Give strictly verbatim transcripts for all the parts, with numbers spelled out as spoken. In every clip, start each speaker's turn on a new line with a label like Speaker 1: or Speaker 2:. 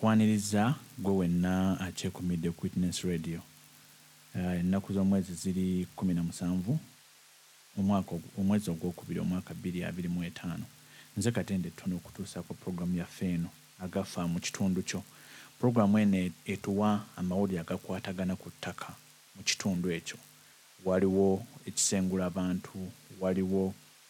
Speaker 1: nkwaniriza gwe wenna akyekumidde ku Witness Radio. Ennaku z'omwezi ziri kumi na musanvu omwaka omwezi ogwokubiri omwaka bbiri abiri mu etaano. Nze Katende ttono okutuusaako puroguramu yaffe eno agafa mu kitundu kyo. Puroguramu eno etuwa amawulire agakwatagana ku ttaka mu kitundu ekyo. Waliwo ekisengula abantu, waliwo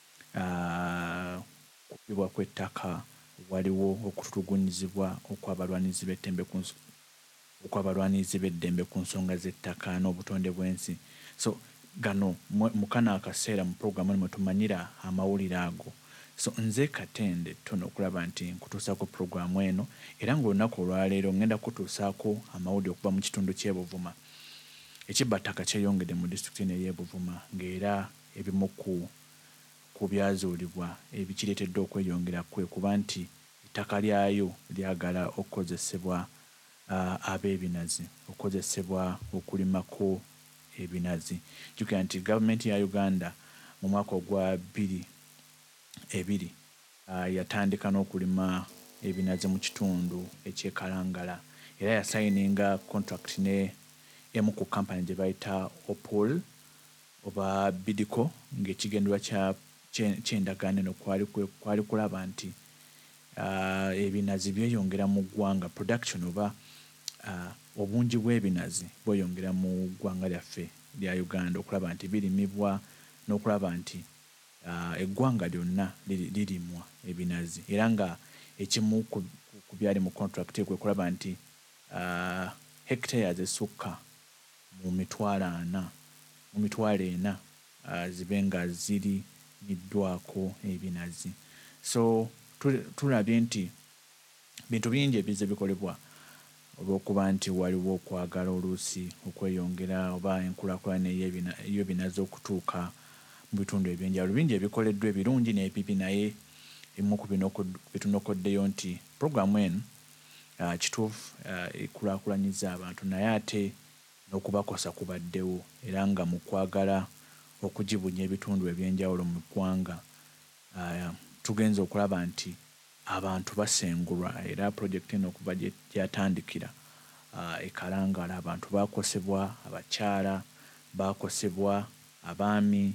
Speaker 1: kupibwa kw'ettaka, waliwo okutulugunyizibwa okw'abalwanizi b'eddembe ku okw'abalwanizi b'eddembe ku nsonga z'ettaka n'obutonde bw'ensi. So gano mu kano akaseera mu puroguramu eno mwe tumanyira amawulire ago. So nze Katende ttono okulaba nti nkutuusaako puroguramu eno, era ng'olunaku olwaleero ngenda kutuusaako amawulire okuva mu kitundu ky'e Buvuma. Ekibbattaka kyeyongedde mu disitulikiti eno ey'e Buvuma, ng'era ebimu ku ku byazuulibwa ebikireetedde okweyongera kwe kuba nti ettaka lyayo lyagala okukozesebwa uh, ab'ebinazi, okukozesebwa okulimako ebinazi. Jjukira nti gavumenti ya Uganda mu mwaka ogwa bbiri ebiri uh, yatandika n'okulima ebinazi mu kitundu eky'ekalangala, era yasayininga contract ne emu ku kampani gye bayita Opol oba Bidco, ng'ekigendera kya ky'endagaano eno kwali kwali kulaba nti uh, ebinazi byeyongera mu ggwanga, production oba uh, obungi bw'ebinazi bweyongera mu ggwanga lyaffe lya Uganda, okulaba nti birimibwa n'okulaba nti uh, eggwanga lyonna lirimwa ebinazi, era nga ekimu ku byali mu contract kwe kulaba nti uh, hectares ezisukka mu mitwalo ana mu mitwalo ena uh, zibe nga ziri middwako ebinazi. So tulabye nti bintu bingi ebize bikolebwa olw'okuba nti waliwo okwagala oluusi okweyongera oba enkulaakulana ey'ebinazi okutuuka mu bitundu ebyenjawulo. Bingi ebikoleddwa ebirungi n'ebibi, naye ebimu ku bitunokoddeyo nti puroguramu eno uh, kituufu uh, ekulaakulanyiza abantu, naye ate n'okubakosa kubaddewo, era nga mu kwagala okugibunya ebitundu ebyenjawulo mu ggwanga uh, tugenza okulaba nti abantu basengulwa, era pulojekiti eno okuva gyatandikira uh, ekalangala abantu bakosebwa, abakyala bakosebwa, abaami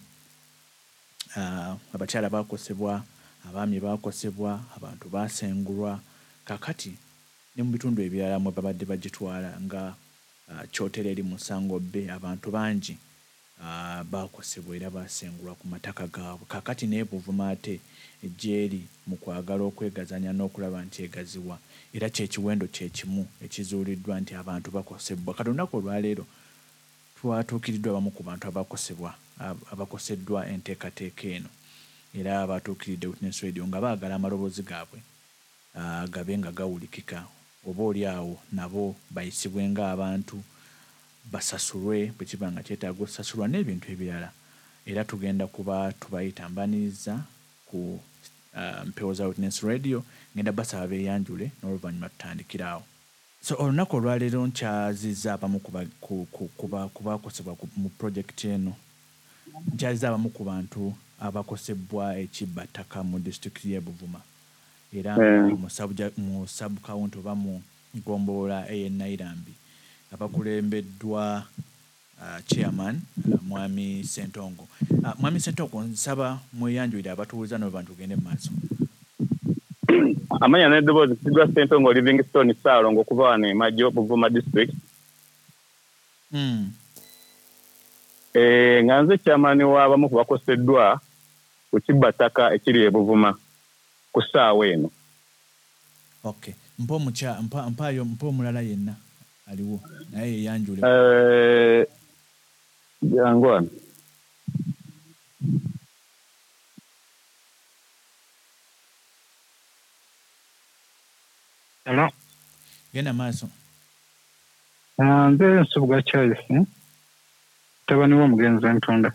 Speaker 1: uh, abakyala bakosebwa, abaami bakosebwa, abantu basengulwa. Kakati ne mu bitundu ebirala mwe babadde bagitwala nga uh, Kyotera eri Musango Bay, abantu bangi Uh, bakosebwa era basengulwa ku mataka gaabwe. Kakati ne Buvuma ate ejjeeri mu kwagala okwegazanya n'okulaba nti egaziwa, era kyekiwendo kyekimu ekizuuliddwa nti abantu bakosebwa. Kati olunaku olwaleero twatuukiriddwa abamu ku bantu abakosebwa abakoseddwa enteekateeka eno, era abatuukiridde Witness Radio nga baagala amaloboozi gaabwe uh, gabe nga gawulikika, oba oli awo nabo bayisibwe ng'abantu, basasulwe bwe kiba nga kyetaaga okusasulwa n'ebintu ebirala. Era tugenda kuba tubayita mbaniriza ku uh, mpewo za Witness Radio, ngenda basaba beeyanjule n'oluvannyuma tutandikira awo. So olunaku olwaleero nkyazizza abamu ku bakosebwa mu pulojekiti eno, nkyazizza abamu ku bantu abakosebwa ekibbattaka mu disitulikiti y'e Buvuma, era mu sub-county oba mu ggombolola ey'e Nairambi abakulembeddwa uh, chairman uh, Mwami Ssentongo. Uh, Mwami Ssentongo, nsaba mweyanjulire abatuuliza n'abantu tugende mu maaso.
Speaker 2: Amanya n'eddoboozi Sigwa Ssentongo Livingstone Ssaalongo okuva wano e Majjo, Buvuma district.
Speaker 1: Mm.
Speaker 2: Eh, nga nze chairman w'abamu ku bakoseddwa ku kibbattaka ekiri e Buvuma ku ssaawa eno.
Speaker 1: Okay. Mpo mucha mpa mpayo mpo mulala yenna aliwo naye yeyanjule.
Speaker 2: Eh, jangwana.
Speaker 3: Hello.
Speaker 1: Genda maaso.
Speaker 3: Ah, nze Nsubwa Charles. Eh? Tabani wa Mugenzi Ntonda.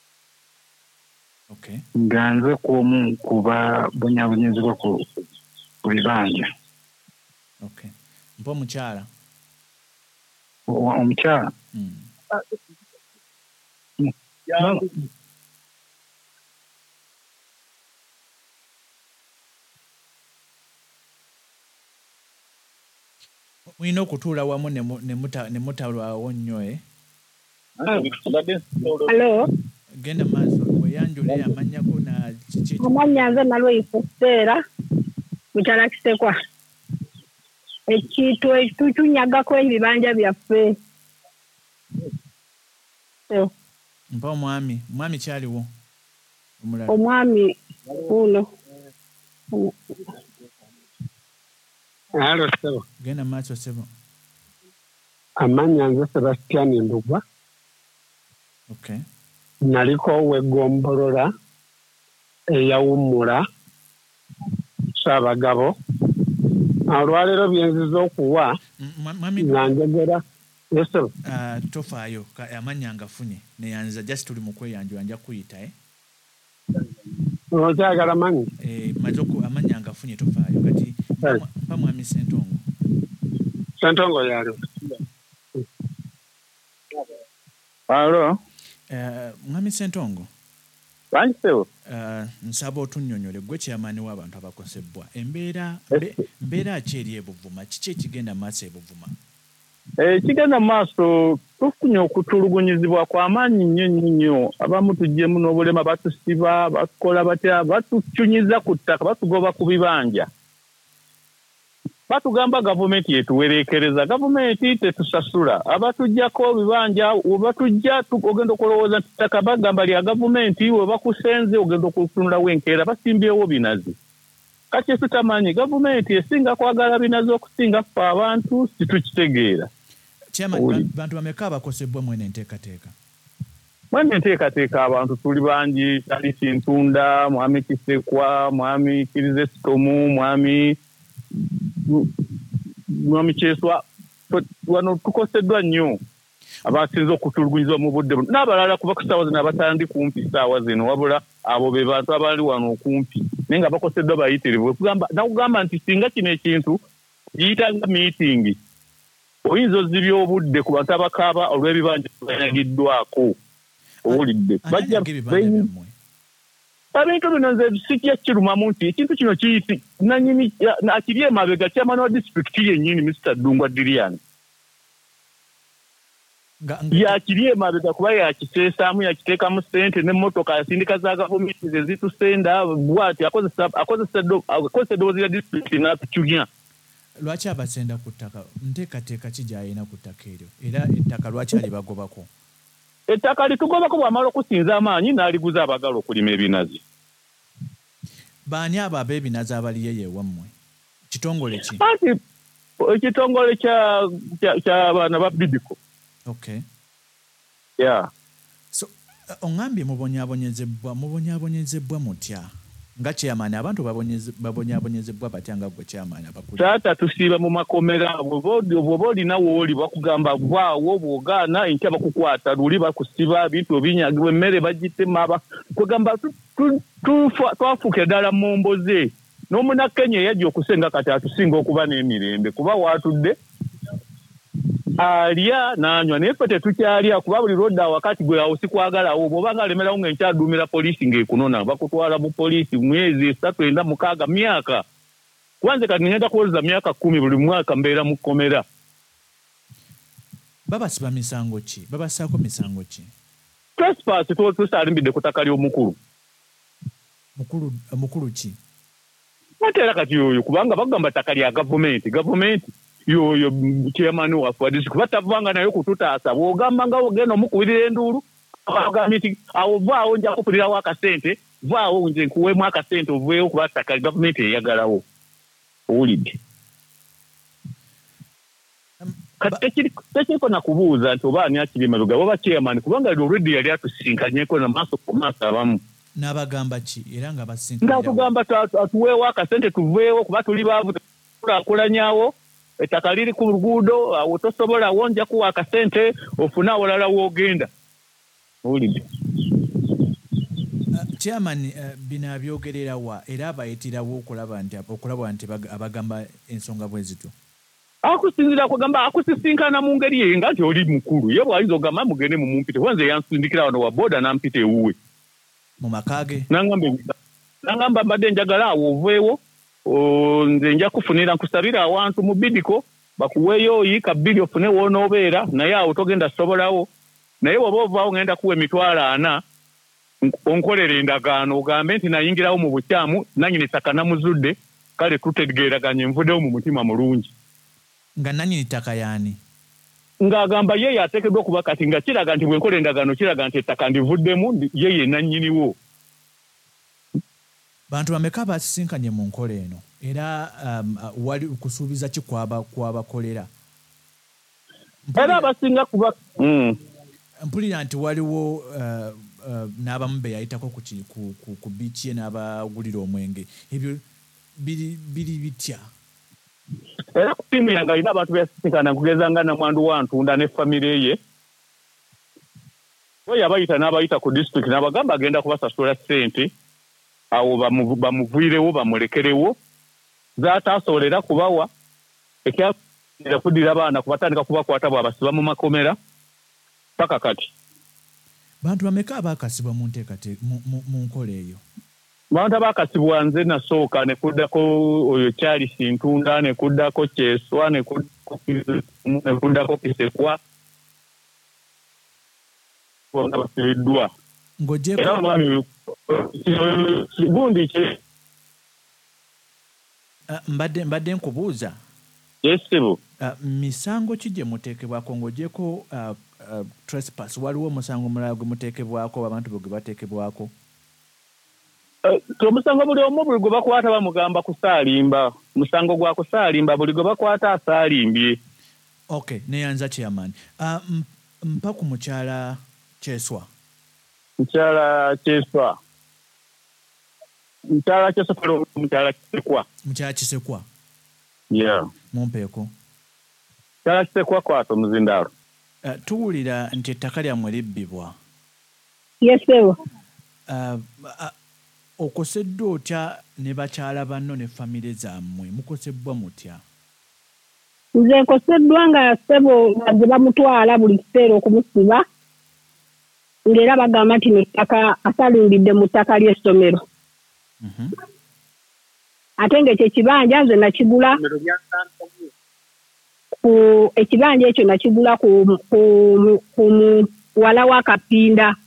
Speaker 1: Okay.
Speaker 3: Nganze kuomu kuba bunyabunyizibwa ku bibanja.
Speaker 1: Okay. Mpo mukyala.
Speaker 3: Omukyala.
Speaker 1: Mm.
Speaker 3: Mm. Yeah.
Speaker 1: Mulina okutuula wamu ne mutalwawo nnyo e.
Speaker 4: Hello.
Speaker 1: Genda maaso weyanjule amanyako na kiki.
Speaker 4: Amanya nze Nalweyisa Stella mukyala Kisekwa. Ekintu ekitunyagako ebibanja byaffe.
Speaker 1: Mpa omwami omwami kyaliwo
Speaker 4: omwami uno
Speaker 5: Halo sebo.
Speaker 1: Genda maaso sebo.
Speaker 5: Amanya nze Sebastian Ndugwa.
Speaker 1: Okay.
Speaker 5: Naliko wegombolola eyawummula Ssaabagabo. Olwaleero byenziza okuwa nanjogera yeso.
Speaker 1: Uh, tofaayo amanya ngafunye neyanza just tuli mu kweyanjula nja kuyita eh?
Speaker 5: Okyagala manyi?
Speaker 1: Eh, mazoku amanya ngafunye tofaayo kati mpa mwami Sentongo.
Speaker 5: Sentongo yali.
Speaker 2: Alo.
Speaker 1: Uh, mwami Sentongo.
Speaker 2: Bansewo.
Speaker 1: Uh, nsaba otunnyonnyole gwe kyamaani w'abantu abakosebwa. Embeera mbeera ki eri ebuvuma? Kiki ekigenda maaso ebuvuma?
Speaker 2: Ekigenda maaso tufunye okutulugunyizibwa kw'amaanyi nnyo nnyo. Abamu tuggyemu n'obulema batusiba, bakola batya, batukyunyiza ku ttaka, batugoba ku bibanja. Batugamba gavumenti yetuwereekereza, gavumenti tetusasula. Abatuggyako ebibanja, webatujja ogenda okulowooza nti ttaka bagamba lya gavumenti, we bakusenze ogenda okutunulawo enkeera, basimbyewo binazi. Kati tutamanyi gavumenti esinga kwagala binazi okusinga ffe abantu situkitegeera.
Speaker 1: Chairman, bantu bameka abakosebwa mwene nteekateeka?
Speaker 2: Mwene nteekateeka abantu tuli bangi, Talisi Ntunda, mwami Kisekwa, mwami Kirizesitomu, mwami mwami Kyeswa, wano tukoseddwa nnyo abasinze okutulugunyizibwa mu budde buno n'abalala kuba ku ssaawa zino abatandi kumpi ssaawa zino wabula abo be bantu abali wano okumpi naye nga bakoseddwa bayitirivu. Nakugamba nti singa kino ekintu giyita nga miitingi oyinza ozibya obudde ku bantu abakaaba olw'ebibanja banyagiddwako owulidde ebintu bino nze sikya kirumamu nti ekintu kino kiyiti nanyini akiri emabega chairman wa disitulikiti yennyini Mister Dungwa Dirian yakiri emabega kuba yakiseesaamu yakiteekamu ssente n'emmotoka asindika za gavumenti ze zitusenda bw'ati akozesa eddoboozi lya disitulikiti n'atukyunya.
Speaker 1: Lwaki abasenda ku ttaka? Nteekateeka ki gy'alina ku ttaka eryo era ettaka lwaki alibagobako?
Speaker 2: Ettaka litugobako bw'amala okusinza amaanyi n'aliguza abagala okulima ebinazi.
Speaker 1: Baani abo ab'ebinazi abaliyo ewammwe? Kitongole ki?
Speaker 2: Ekitongole ky'abaana ba Bidiko.
Speaker 1: Okay.
Speaker 2: Yeah.
Speaker 1: So, ongambye mubonyaabonyezebwa mubonyaabonyezebwa mutya? Nga chairman abantu babonyaabonyezebwa batya nga gwe chairman abakulu? Taata
Speaker 2: tusiiba mu makomera bw'oba olina wooli bakugamba vaawo bw'ogaana enkya bakukwata luli bakusiba bintu obinyagibwa emmere bagitema kugamba twafuuka ddala mu mboze n'omunakenya eyajja okusenga kati atusinga okuba n'emirembe kuba waatudde alya n'anywa naye ffe tetukyalya kuba buli lwodda wakati gwe awo sikwagalawo bw'oba nga alemerawo ng'enkyadduumira poliisi ng'ekunona bakutwala mu poliisi mwezi esatu enda mukaaga myaka kuba nze kati ngenda kuwoleza myaka kkumi buli mwaka mbeera mu kkomera.
Speaker 1: Babasiba misango ki? Babasaako misango ki?
Speaker 2: Trespass tusalimbidde ku ttaka ly'omukulu.
Speaker 1: Mukulu mukulu ki?
Speaker 2: Ate era kati oyo kubanga bagamba ttaka lya gavumenti gavumenti yoyo chairman waffe wadisitulikiti batavanga nayo kututaasa bw'ogamba nga ogenda omukubirira enduulu agambye nti awo vaawo nja kupulirawo akasente vaawo nze nkuweemu akasente oveewo kuba ttaka gavumenti eyagalawo owulidde. Kati tekiriko na kubuuza nti oba ani akiri emabega oba chairman kubanga already yali atusinkanyeko na maaso ku maaso abamu.
Speaker 1: N'abagamba ki era nga basinkanye?
Speaker 2: Nga tugamba atuweewo akasente tuveewo kuba tuli baavu tukulaakulanyawo ettaka liri ku luguudo awo tosobola wonja kuwa akasente ofune awalala w'ogenda. Owulidde.
Speaker 1: Uh, chairman uh, bino abyogerera wa era abayitirawo okulaba nti okulaba nti abagamba ensonga bwe zityo?
Speaker 2: Akusinzira kugamba akusisinkana mu ngeri ye nga nti oli mukulu ye bw'ayinza ogamba mugende mu mumpite wanze yansindikira wano wa boda nampita ewuwe
Speaker 1: mu makaage
Speaker 2: nangamba mbadde njagala awo oveewo nze nja kufunira nkusabira awantu mu Bidiko bakuweeyo oyika bbiri ofune wonoobeera naye awo togenda sobolawo naye woba ovaawo ngenda kuwa emitwalo ana onkolera endagaano ogambe nti nayingirawo mu bukyamu nanyini ttaka namuzudde kale tutegeeraganye nvuddewo mu mutima mulungi
Speaker 1: nga nanyini ttaka yaani
Speaker 2: ng'agamba ye yateekeddwa okuba kati nga kiraga nti bwenkola endagaano kiraga nti ettaka ndivuddemu ye ye nannyiniwo.
Speaker 1: Bantu bameka basisinkanye mu nkola eno era um, uh, wali kusuubiza ki kwabakolera?
Speaker 2: Era abasinga kuba mm.
Speaker 1: mpulira nti waliwo uh, uh, n'abamu be yayitako ku, ku, ku, ku biici ye n'abagulira omwenge ebyo biri, biri bitya?
Speaker 2: Era ku ttiimu yange alina abantu beyasisinkana nkugeza nga Namwandu wa Ntunda ne famire ye we yabayita n'abayita ku disitulikiti n'abagamba agenda kubasasula ssente awo bamuviirewo bamulekerewo zaataasobolera kubawa ekyaira kuddira abaana kubatandika kubakwata bw'abasiba mu makomera paka kati.
Speaker 1: Bantu bameka abaakasibwa mu nteekate mu nkola eyo?
Speaker 2: Bantu abaakasibwa nze nasooka ne kuddako oyo Charles Ntunda ne kuddako Kyeswa ne kuddako Kisekwa bonna basibiddwa.
Speaker 1: Ng'ogyeko
Speaker 2: gundi ki
Speaker 1: mbadde mbadde nkubuuza
Speaker 2: yesibu
Speaker 1: uh, misango ki gye muteekebwako ng'ogyeko uh, uh, trespass waliwo omusango mulala gwe muteekebwako abantu bwe gwe bateekebwako?
Speaker 2: Uh, omusango buli omu buli gwe bakwata bamugamba kusaalimba musango gwa kusaalimba buli gwe bakwata asaalimbye.
Speaker 1: Okay, neyanza chairman. Uh, mpa ku mukyala Kyeswa.
Speaker 2: Mukyala Kyeswa. Mukyala Kyeswa kalo mukyala Kisekwa.
Speaker 1: Mukyala Kisekwa.
Speaker 2: Yeah.
Speaker 1: Mumpeeko.
Speaker 2: Mukyala Kisekwa kwato Muzindaalo.
Speaker 1: Uh, tuwulira nti ettaka lyammwe libbibwa.
Speaker 4: Yes, sir.
Speaker 1: Uh, uh, okoseddwa otya ne bakyala banno ne famire zammwe mukosebbwa mutya?
Speaker 4: Nze nkoseddwa nga ssebo nga gye bamutwala buli kiseera okumusiba ng'era bagamba nti nettaka asalimbidde mu ttaka ly'essomero.
Speaker 1: Mm-hmm.
Speaker 4: Ate ng'ekyo ekibanja nze nakigula ku ekibanja ekyo nakigula ku ku ku wala wa Kapinda.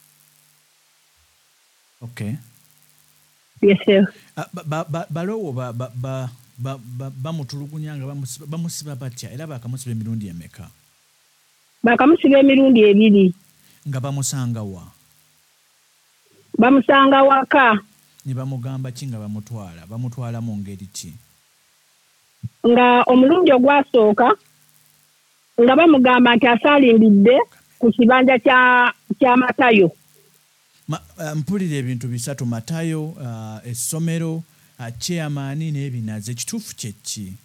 Speaker 1: Okay.
Speaker 4: Yes, sir.
Speaker 1: Uh, ba, ba, balowo ba, ba, ba, ba, ba, bamutulugunya nga bamusiba, bamusiba batya era bakamusiba emirundi emeka?
Speaker 4: Bakamusiba emirundi ebiri.
Speaker 1: Nga bamusanga wa?
Speaker 4: Bamusanga waka.
Speaker 1: Ne bamugamba ki nga bamutwala? Bamutwala mu ngeri ki?
Speaker 4: Nga omulundi ogwasooka nga bamugamba nti asalimbidde ku kibanja kya kya Matayo.
Speaker 1: Ma, uh, mpulira ebintu bisatu: Matayo, uh, essomero, uh, chairman n'ebinazi. Ekituufu kye ki?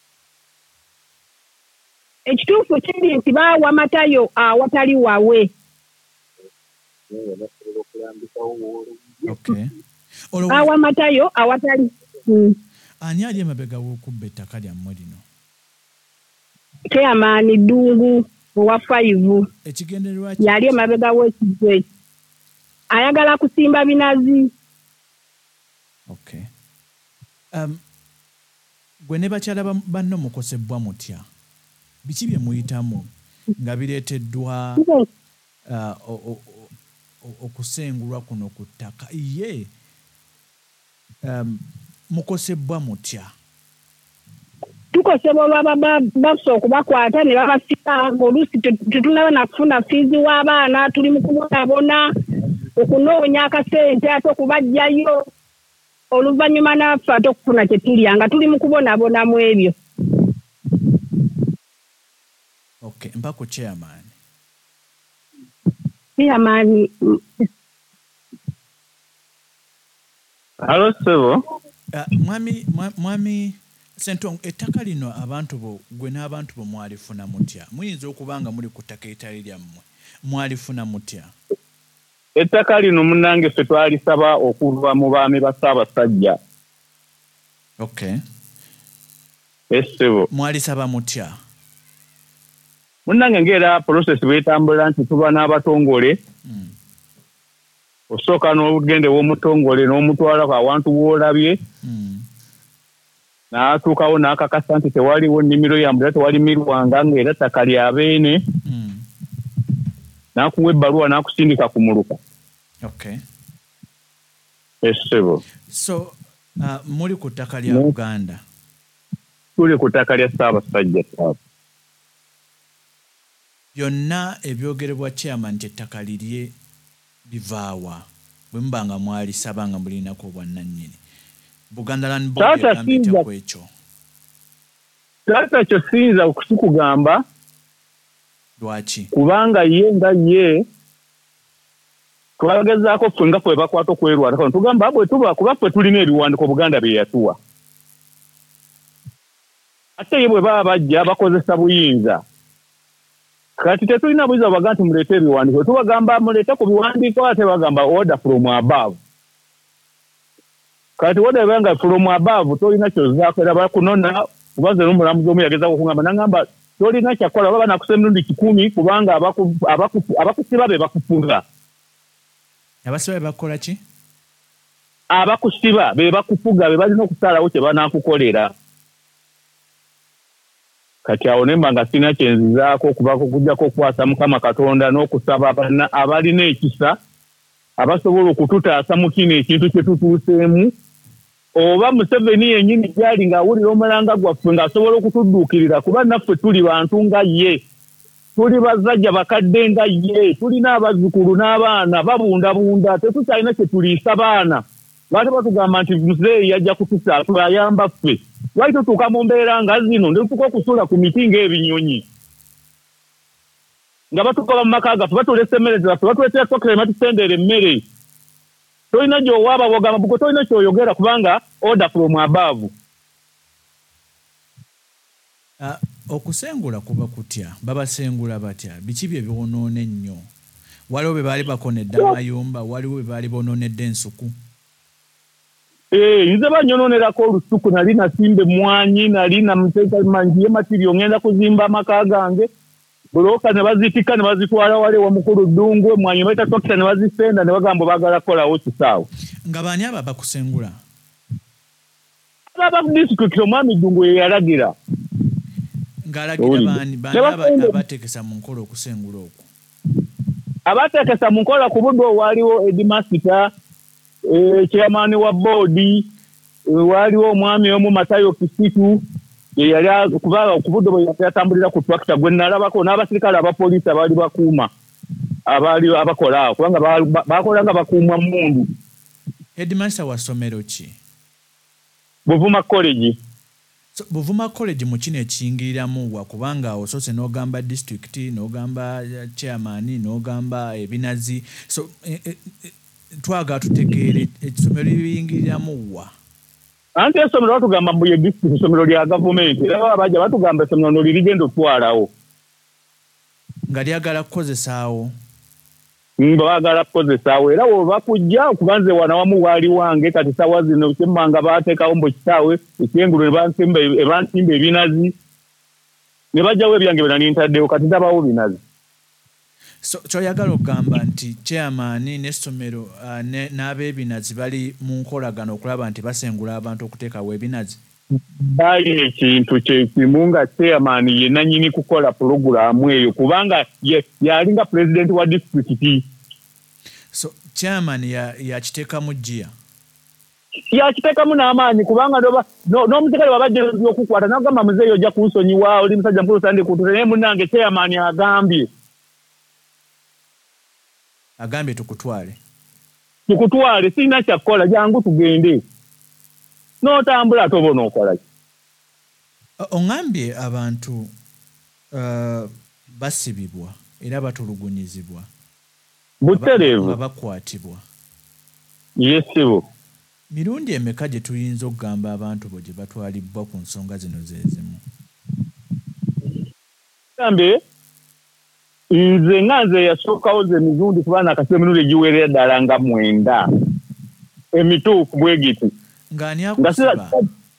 Speaker 4: Ekituufu kiri nti baawa Matayo awatali wawe.
Speaker 1: Okay.
Speaker 4: Awa Matayo awatali. Hmm.
Speaker 1: Ani ali emabega w'okubba ettaka lyammwe lino?
Speaker 4: Chairman Dungu owa five.
Speaker 1: Ekigendererwa ki?
Speaker 4: Yali emabega w'ekizwe. Ayagala kusimba binazi.
Speaker 1: Okay. Um, gwe ne bakyala banno mukosebbwa mutya? Biki bye muyitamu nga bireeteddwa uh, okusengulwa kuno ku ttaka? Ye um, mukosebbwa mutya?
Speaker 4: Tukosebwa olwaba basooka okubakwata ne babasika ng'oluusi tetunaba na kufuna fiizi w'abaana tuli mu kubonabona okunoonya akasente ate okubajjayo oluvannyuma naffe ate okufuna kye tulya nga tuli mu kubonabona mu ebyo.
Speaker 1: Okay, mpa ku chairman.
Speaker 4: Chairman.
Speaker 2: Hello, sir.
Speaker 1: Uh, mwami mwami Sentong, ettaka lino abantu bo gwe n'abantu bo mwalifuna mutya? Muyinza okubanga muri ku ttaka etali lyammwe. Mwalifuna mutya?
Speaker 2: Ettaka lino munnange ffe twalisaba okuva mu baami ba Ssaabasajja.
Speaker 1: Okay.
Speaker 2: Essebo.
Speaker 1: Mwalisaba mutya?
Speaker 2: Munnange ng'era process bwetambula nti tuba n'abatongole.
Speaker 1: Mm.
Speaker 2: Osooka n'ogende w'omutongole n'omutwala ku awantu w'olabye.
Speaker 1: Mm.
Speaker 2: n'atuukawo n'akakasa nti tewaliwo nnimiro ya mbula tewalimirwanga ng'era ttaka lya beene
Speaker 1: mm.
Speaker 2: n'akuwa ebbaluwa n'akusindika ku muluka.
Speaker 1: Okay.
Speaker 2: Essebo.
Speaker 1: So uh, muli ku ttaka lya Buganda?
Speaker 2: Tuli ku ttaka lya Ssaabasajja Ssaaba.
Speaker 1: Byonna ebyogerebwa chairman nti ettaka lirye bivaawa bwe muba nga mwalisaba nga mulinako obwannannyini. Buganda Land Board egambye ku ekyo.
Speaker 2: Taata kyo siyinza okukugamba.
Speaker 1: Lwaki?
Speaker 2: Kubanga ye nga ye twagezaako ffe nga fwe bakwata okwerwatako tugamba bwe tuba kuba ffe tulina ebiwandiiko Buganda bye yatuwa. Ate ye bwe baba bajja bakozesa buyinza. Kati tetulina buyinza baga nti muleete ebiwandiiko. Tubagamba muleete ku biwandiiko ate bagamba order from above. Kati order ebanga from above tolina kyozzaako era bakunona kubaze n'omulamuzi omu yagezaako okungamba n'angamba tolina kyakola baba nakusa emirundi kikumi kubanga abakusiba be bakufuga.
Speaker 1: Abasiba be bakola ki?
Speaker 2: Abakusiba be bakufuga be balina okusalawo kye banaakukolera. Kati awo nemba nga sina kyenzizaako okubaako kujjako okukwasa Mukama Katonda n'okusaba abalina ekisa abasobola okututaasa mu kino ekintu kye tutuuseemu. Oba Museveni yennyini gyali ng'awulira omulanga gwaffe ng'asobola okutudduukirira kuba naffe tuli bantu nga ye. Tuli bazajja bakadde nga ye. Tulina abazzukulu n'abaana babundabunda tetukyalina kye tuliisa baana. Lwaki batugamba nti muzeeyi yajja kutusaasula ayamba ffe. Lwaki tutuuka mu mbeera nga zino netutuuka okusula ku miti ng'ebinyonyi. Nga batukola mu maka gaffe batulesa emmere zaffe batuleetera sokere batusendera emmere. Tolina gy'owaaba bwogamba buko tolina ky'oyogera kubanga order from above.
Speaker 1: Uh, okusengula kuba kutya? Babasengula batya? Biki bye byonoona ennyo? Waliwo be baali bakonedde amayumba, waliwo be baali bonoonedde ensuku.
Speaker 2: Eh, nze banyonoonerako olusuku nali nasimba emmwanyi nali namuteeka manjiye matirio ngenda kuzimba amaka gange. Buloka ne bazitika ne bazitwala wale wa mukulu ddungu emmwanyi baita tokita ne bazisenda ne bagamba baagala kolawo kisaawo.
Speaker 1: Nga baani abo bakusengula?
Speaker 2: Aba district omwami ddungu ye yalagira.
Speaker 1: Ng'alagira baani baani abateekesa mu nkola okusengula okwo?
Speaker 2: Abateekesa mu nkola ku budde waaliwo Edimasita, eh, chairman wa boodi, waaliwo omwami omu Matayo Kisitu, ye yali kuba ku budde bwe yatambulira ku tractor gwe nalabako n'abasirikale abapoliisi abaali bakuuma abaali abakola awo kubanga bakola nga bakuuma mmundu.
Speaker 1: Headmaster wa ssomero ki?
Speaker 2: Buvuma College.
Speaker 1: So, Buvuma College mu kino ekiyingiriramu wa kubanga osoose n'ogamba district n'ogamba chairman n'ogamba ebinazi. So eh, eh, twaga tutegeere essomero libiyingiriramu wa?
Speaker 2: Anti essomero batugamba mbu ye district essomero lya gavumenti era abajja batugamba essomero no lirigenda otwalawo.
Speaker 1: Nga lyagala kukozesaawo?
Speaker 2: Nga baagala kukozesaawo era woba kujja okubanze wana wamu waali wange kati saawa zino kyemmanga baateekawo mbu kitaawe ekyengulu ne bansimba ebansimba ebinazi ne bajjawo ebyange bye nali ntaddewo kati ndabawo binazi.
Speaker 1: So kyoyagala okugamba nti chairman n'essomero uh, n'ab'ebinazi bali mu nkolagano okulaba nti basengula abantu okuteekawo ebinazi?
Speaker 2: Bali ekintu kyekimu nga chairman ye nannyini kukola pulogulaamu eyo kubanga yalinga president wa district.
Speaker 1: So chairman yakiteekamu jjiya?
Speaker 2: Yakiteekamu n'amaanyi kubanga n'omusikale wabajja okukwata n'agamba muzeeyi ojja kunsonyiwa oli musajja mukulu sande kutuuse naye munnange chairman agambye.
Speaker 1: Agambye tukutwale?
Speaker 2: Tukutwale sirina kyakukola jangu tugende. N'otambula toba onookola ki?
Speaker 1: Oŋŋambye abantu uh, basibibwa era batulugunyizibwa.
Speaker 2: Butereevu.
Speaker 1: Nga bakwatibwa.
Speaker 2: Yesibo.
Speaker 1: Mirundi emeka gye tuyinza okugamba abantu bo gye batwalibbwa ku nsonga zino zezimu?
Speaker 2: Gambe nze nga nze yasookawo ze emirundi kubanga akasi emirundi egiwerera ddala nga mwenda emituufu bwe giti.
Speaker 1: Ng'ani akusiba?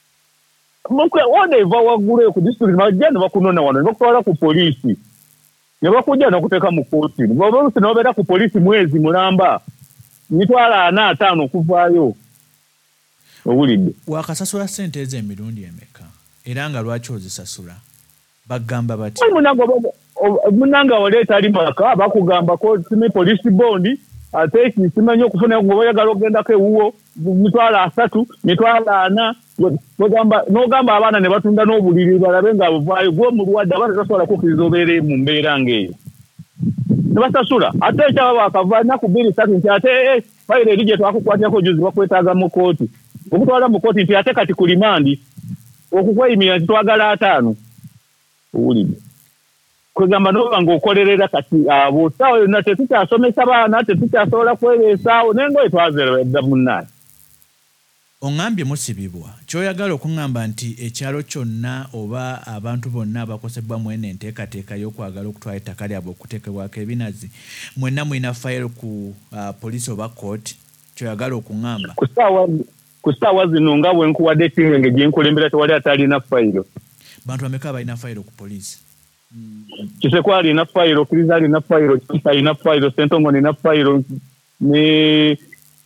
Speaker 2: Wode eva waggulu ku district bajja ne bakunona wano ne bakutwala ku poliisi ne bakujja n'okuteeka mu kkooti oluusi ne babeera ku poliisi mwezi mulamba mitwala ana ataano okuvaayo. owulidde
Speaker 1: wakasasula ssente ez'emirundi emeka era nga lwaki ozisasula bagamba bati
Speaker 2: munanga waleeta ali maka bakugambako sime polisi bondi ate kimanyi okufuna nga oyagala ogendako ewuwo mitwalo asatu mitwalo ana n'ogamba abaana ne batunda n'obuliri balabe nga buvaayo gw'omulwadde abaana tasobola kukkiriza obeere mu mbeera ng'eyo ne basasula ate ekyaba bakava nnaku bbiri ssatu nti ate fayiro eri gye twakukwatirako juzi bakwetaaga mu kooti okutwala mu kooti nti ate kati ku limandi okukweyimira nti twagala ataano owulidde kwegamba noba ng'okolerera kati abo saawa yonna tetukyasomesa baana tetukyasobola kwebeesaawo naye ngaoyo twazeredda munnaani
Speaker 1: oŋŋambye musibibwa ky'oyagala okuŋŋamba nti ekyalo kyonna oba abantu bonna abakosebwa mu eno enteekateeka y'okwagala okutwala ettaka lyabwe okuteekebwako ebinazi mwenna mulina fayiro ku uh, poliisi oba kooti ky'oyagala okuŋŋamba
Speaker 2: ku ssaawa zino nga bwe nkuwadde ekirenge gye nkulembera tewali atalina fayiro
Speaker 1: bantu bameka balina fayiro ku poliisi
Speaker 2: Kisekwa alina fayiro Kiriza alina fayiro Kisa alina fayiro Sentongo alina fayiro ne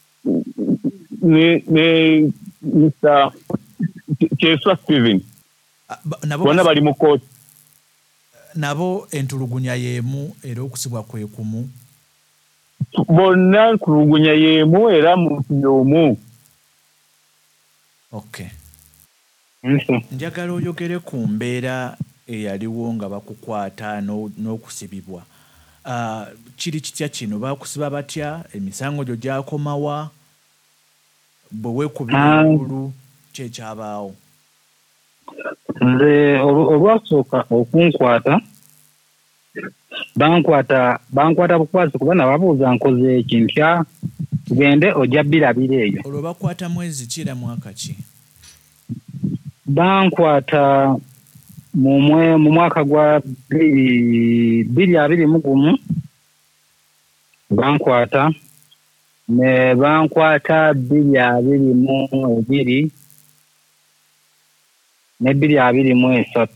Speaker 2: ne ne Mister Kyeswa Steven bonna bali mu kooti
Speaker 1: nabo entulugunya y'emu era okusibwa kwe kumu
Speaker 2: bonna entulugunya y'emu era muntu y'omu.
Speaker 1: Okay. Njagala oyogere ku mbeera eyaliwo nga bakukwata n'okusibibwa. Uh, kiri kitya kino bakusiba batya emisango gyo gyakomawa bwe weekubira ggulu kyekyabaawo?
Speaker 3: Nze olwasooka okunkwata bankwata bankwata bukwasi kuba nababuuza nkoze eki ntya tugende ojja birabira eyo.
Speaker 1: Olwo bakwata mwezi ki era mwaka ki?
Speaker 3: Bankwata mu mwaka gwa bbiri abiri mu gumu bankwata ne bankwata bbiri abiri mu ebiri ne bbiri abiri mu esatu.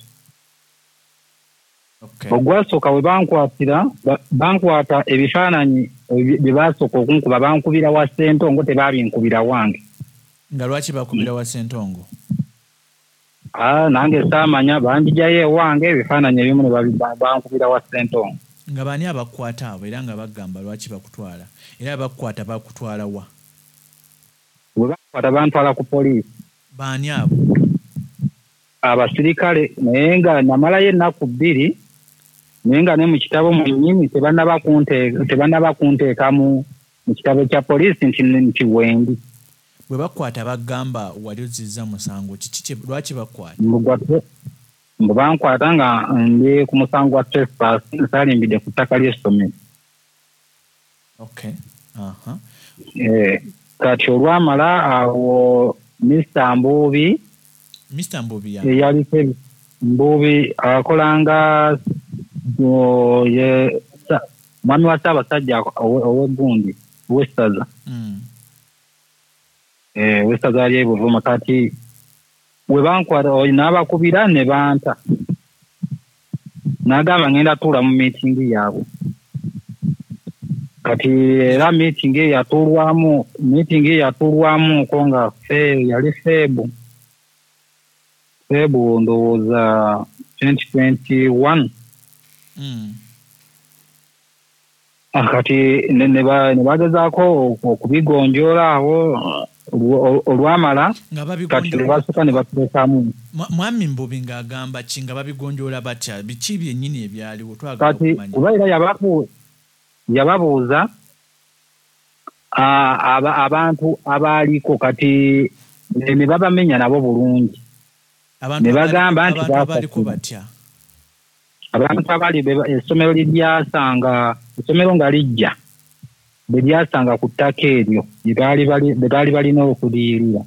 Speaker 3: Ogwasooka bwe bankwatira bankwata ebifaananyi bye basooka okunkuba bankubira wa Ssentongo tebabinkubira wange.
Speaker 1: Nga lwaki bakubira wa Ssentongo?
Speaker 3: Ah, nange saamanya bandijayo ewange ebifaananyi ebimu ne bankubira wa Ssentongo.
Speaker 1: Nga bani abakukwata abo era nga bagamba lwaki bakutwala era abakukwata bakutwala wa?
Speaker 3: Bwe bakwata bantwala ku poliisi.
Speaker 1: Bani abo?
Speaker 3: Abasirikale naye nga namalayo ennaku bbiri naye nga ne mu kitabo mwennyini tebannaba kunteeka mu kitabo kya poliisi nti wendi.
Speaker 1: Bwe bakwata bagamba wali ozizza musango kiki lwaki bakwata?
Speaker 3: Mbu bankwata nga ndi ku musango gwa trespass nsalimbidde ku ttaka ly'essomero.
Speaker 1: Okay. Aha.
Speaker 3: Eh, kati olwamala awo Mister Mbuubi
Speaker 1: Mister Mbuubi
Speaker 3: yali Mbuubi akolanga ye mwami wa Ssaabasajja ow'eggundi ow'essaza.
Speaker 1: Mm.
Speaker 3: Eh, wessaza ali e Buvuma kati we bankwata n'abakubira ne banta n'agamba ngenda tuula mu miitingi yaabwe. Kati era miitingi eyo yatuulwamu miitingi eyo yatuulwamu ko nga fe yali feebu feebu ndowooza twenty twenty-one.
Speaker 1: Mm.
Speaker 3: Kati ne bagezaako okubigonjoola awo olwamala kati basooka ne batuteekamu.
Speaker 1: Mwami Mbuubi ng'agamba ki nga babigonjoola batya biki byennyini ebyaliwo twagala
Speaker 3: kati
Speaker 1: okumanya?
Speaker 3: Kuba era yababuuza abantu abaaliko kati ne babamenya nabo bulungi ne bagamba nti
Speaker 1: baliko batya?
Speaker 3: Abantu abali essomero liryasanga essomero nga lijja bwe lyasanga ku ttaka eryo bwe baali balina okuliyirira.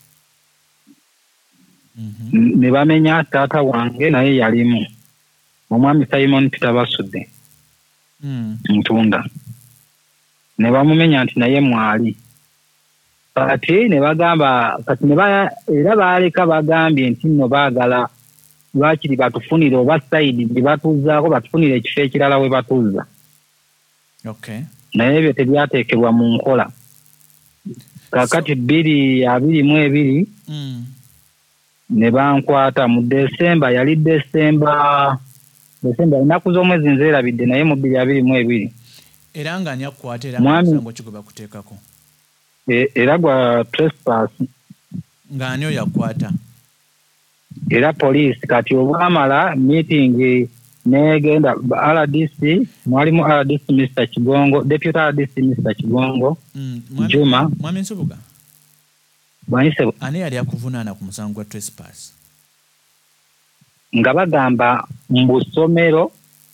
Speaker 3: Ne bamenya taata wange naye yalimu omwami Simon Peter Basudde Ntunda ne bamumenya nti naye mwali. Kati ne bagamba kati ne era baaleka bagambye nti nno baagala lwakiri batufunire oba sayidi gye batuuzaako batufunire ekifo ekirala we batuuza.
Speaker 1: Okay.
Speaker 3: Naye ebyo tebyateekebwa mu nkola. kakati bbiri abiri mu ebiri
Speaker 1: mm.
Speaker 3: ne bankwata mu Desemba yali Desemba Desemba ennaku z'omwezi nzeerabidde naye mu bbiri abiri mu ebiri
Speaker 1: era nga nyakwata era musango kigoba kuteekako
Speaker 3: e, era gwa trespass
Speaker 1: nga ani yakwata
Speaker 3: era police kati obwamala meeting negenda R D C mwalimu R D C Mister Kigongo Deputy R D C Mister Kigongo
Speaker 1: mm,
Speaker 3: Juma
Speaker 1: mwami Nsubuga
Speaker 3: banyise
Speaker 1: ani yali akuvunaana ku musango gwa trespass
Speaker 3: nga bagamba mu ssomero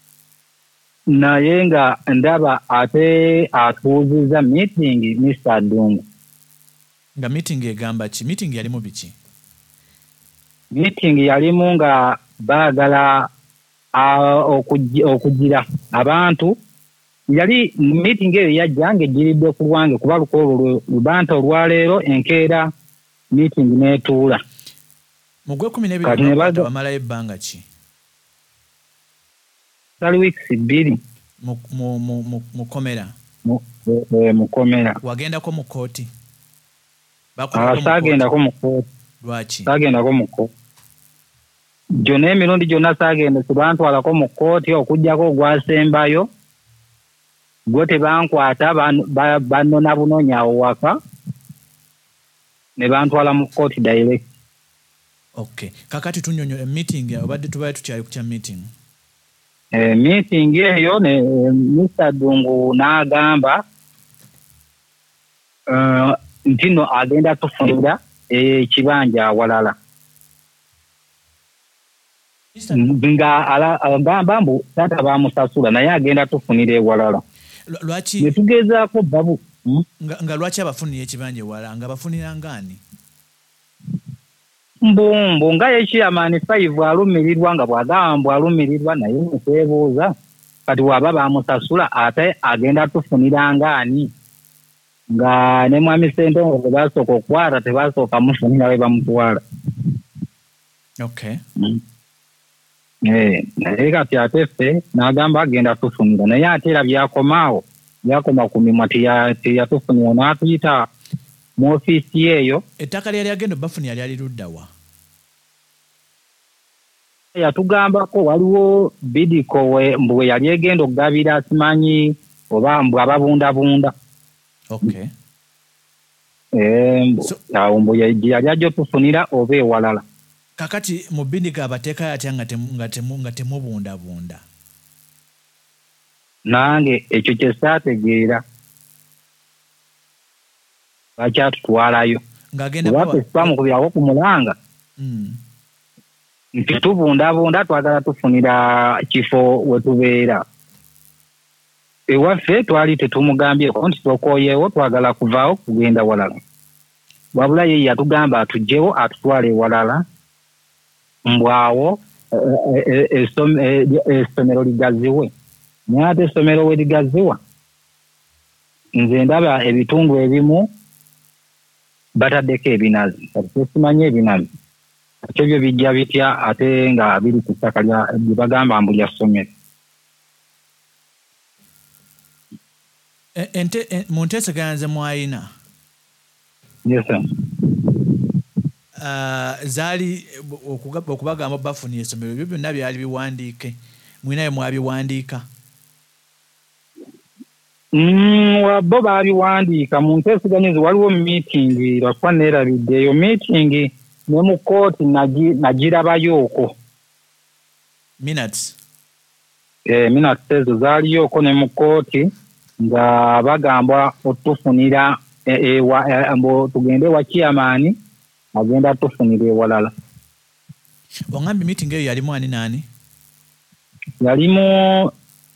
Speaker 3: naye nga ndaba ate atuuziza meeting Mister Dungu
Speaker 1: nga meeting egamba ki meeting yalimu biki
Speaker 3: meeting yalimu nga baagala okugira abantu yali meeting eyo yajja ng'ejjiridde ku lwange kuba lukolo lubanta olwaleero enkeera meeting n'etuula
Speaker 1: mu gw'ekkumi n'ebiri wamalayo ebbanga ki
Speaker 3: sali weeks bbiri
Speaker 1: mu komera
Speaker 3: mu komera
Speaker 1: wagendako mu kooti
Speaker 3: saagendako mu kooti
Speaker 1: lwaki
Speaker 3: saagendako mu kooti gyonna emirundi gyonna saagenda tebantwalako mu kooti okuggyako ogwasembayo gwe tebankwata bannona bunonyaawo waka ne bantwala mu kooti direct.
Speaker 1: Okay, kakati tunyonyo meeting obadde tubaye tukyali ku kya meeting
Speaker 3: eh meeting eyo ne Mister Dungu n'agamba uh, ntino agenda tufunira ekibanja awalala nga agamba mbu tata bamusasula naye agenda tufunira ewalala
Speaker 1: lwaki
Speaker 3: netugezaako babu
Speaker 1: hmm? nga, nga lwaki abafunira ekibanja ewalala nga bafunira ngaani
Speaker 3: mbumbu nga yekiamani five alumirirwa nga bwagamba mbu alumirirwa naye mukwebuuza kati waba bamusasula ate agenda tufunira ngaani nga ne mwami Ssentongo bwe basooka okwata tebasooka mufunira we bamutwala.
Speaker 1: Okay.
Speaker 3: Mm. Eh, naye kati ate ffe n'agamba agenda tufunira naye ate era byakomaawo byakoma ku mimwa teyatufunira n'atuyita mu ofiisi eyo.
Speaker 1: Ettaka lyali agenda bafunira lyali luddawa?
Speaker 3: Yatugambako waliwo bidiko we mbwe yali egenda okugabira simanyi oba mbwe ababundabunda.
Speaker 1: Okay.
Speaker 3: Eh, so, awo mbwe yali ajja tufunira oba ewalala.
Speaker 1: Kakati mu bidika abateeka atya nga temu nga temu nga temubundabunda?
Speaker 3: Nange ekyo kye saategeera. Bakyatutwalayo.
Speaker 1: Ng'agenda
Speaker 3: bamukubirako ku mulanga.
Speaker 1: Mm.
Speaker 3: Nti tubundabunda twagala tufunira kifo we tubeera. Ewaffe twali tetumugambyeko nti tokooyeewo twagala kuvaawo kugenda walala. Wabula ye yatugamba atugyewo atutwale ewalala. Mbwawo essomero ligaziwe. Naye ate essomero we ligaziwa nze ndaba ebitundu ebimu bataddeko ebinazi. Tesimanye ebinazi. Ekyo byo bijja bitya ate nga biri ku ttaka lye bagamba mbu lya ssomero.
Speaker 1: Ente mu nteeseganya ze mwayina?
Speaker 3: Yes, sir.
Speaker 1: Uh, zaali okubagamba bafuniye essomero ebyo byonna byali biwandiike mwinayo mwabiwandiika?
Speaker 3: Mm, wabo baabiwandiika mu nteeseganyeze waliwo meeting lwakuba neerabidde eyo meeting ne mu kooti nagirabayooko.
Speaker 1: Minutes?
Speaker 3: Eh, minutes ezo zaaliyooko ne mu kooti nga bagamba otufunira ewa mbo tugende wa chairman agenda tufunira ewalala.
Speaker 1: Ongambye meeting eyo yalimu ani nani?
Speaker 3: Yalimu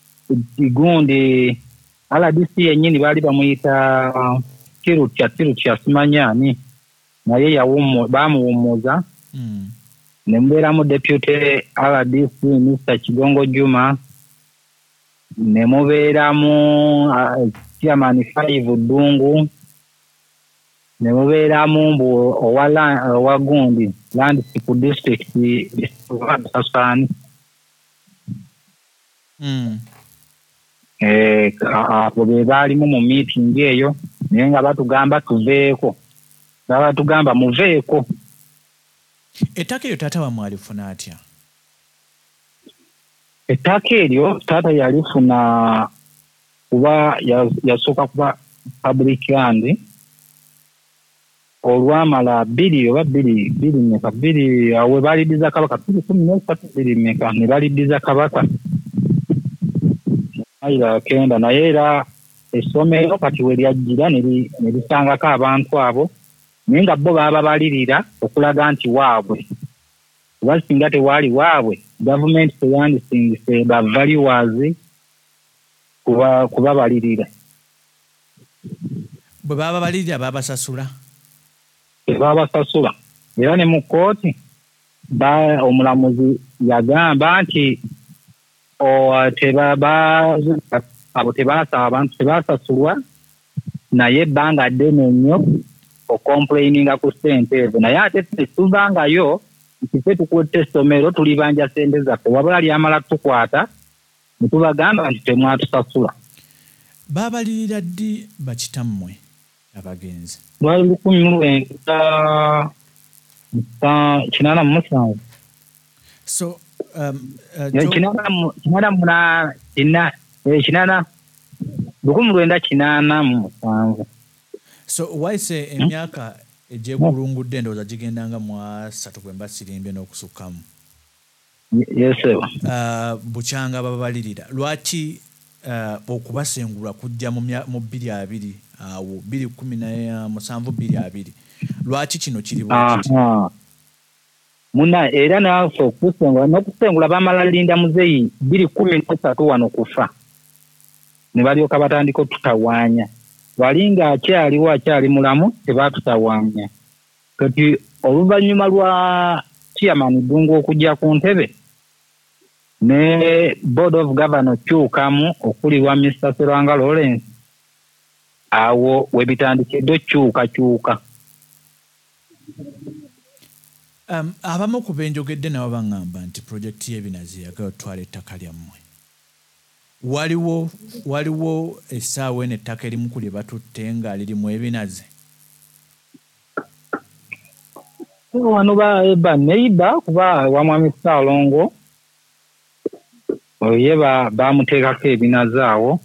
Speaker 3: Gundi R D C yennyini baali bamuyita Kirutya Kirutya simanyani naye yawummo baamuwummuza.
Speaker 1: Mm.
Speaker 3: Ne mubeeramu Deputy R D C Mister Kigongo Juma ne mubeeramu uh, Chairman five Dungu ne mubeeramu mbu owa Gundi Landscape District Sasani.
Speaker 1: Mm.
Speaker 3: Eh, abo be baalimu mu meeting eyo naye nga batugamba tuveeko nga batugamba muveeko.
Speaker 1: Ettaka eryo taata wa mwalifuna atya?
Speaker 3: Ettaka eryo taata yalifuna kuba yasooka kuba public land olwamala bbiri oba bbiri bbiri meka bbiri awe baliddiza kabaka bbiri kumi n'esatu bbiri meka ne baliddiza kabaka ayira kenda naye era essomero kati we lyajjira ne lisangako abantu abo naye nga bo baaba balirira okulaga nti waabwe kuba singa tewaali waabwe gavumenti teyandisingise ba valuers kuba kuba balirira.
Speaker 1: Bwe baaba balirira babasasula?
Speaker 3: Babasasula era ne mu kkooti omulamuzi yagamba nti abo tebaasaba abantu tebasasulwa naye ebbanga ddene nnyo okomplaininga ku ssente ezo naye ate tetuvangayo nti ffe tukwetta essomero tulibanja ssente zaffe wabula lyamala tukwata ne tubagamba nti temwatusasula.
Speaker 1: Baabalirira ddi bakitammwe abagenzi?
Speaker 3: Lwali lukumi mu lwenda kinaana mu musanvu.
Speaker 1: So um, uh,
Speaker 3: kinaana muna ina kinaana lukumi lwenda kinaana mu musanvu.
Speaker 1: So waise emyaka egyegulungudde ndowooza gigendanga mu asatu bwe mba sirimbye n'okusukkamu.
Speaker 3: Yes sir.
Speaker 1: Uh, bukyanga babalirira lwaki uh, okubasengulwa kujja mu bbiri abiri awo bbiri kumi na musanvu bbiri abiri lwaki kino kiri bwekiti?
Speaker 3: Muna era naafe okusengula n'okusengula bamala linda muzeeyi bbiri kumi n'esatu wano kufa ne balyoka batandika otutawaanya walinga akyaliwo akyali mulamu tebaatutawaanya. Kati oluvannyuma lwa chairman Ddungu okujja ku ntebe ne board of governor kyukamu okulirwa mister Serwanga Lawrence awo webitandikidde okyukakyuka.
Speaker 1: Um, abamu ku benjogedde nabo baŋŋamba nti projekiti y'ebinazi yagala otwala ettaka lyammwe. Waliwo waliwo essaawa eno ettaka erimu ku lye batutte nga lirimu ebinazi?
Speaker 3: Wano ba neiba kuba wa mwami Ssaalongo oye bamuteekako ebinazi awo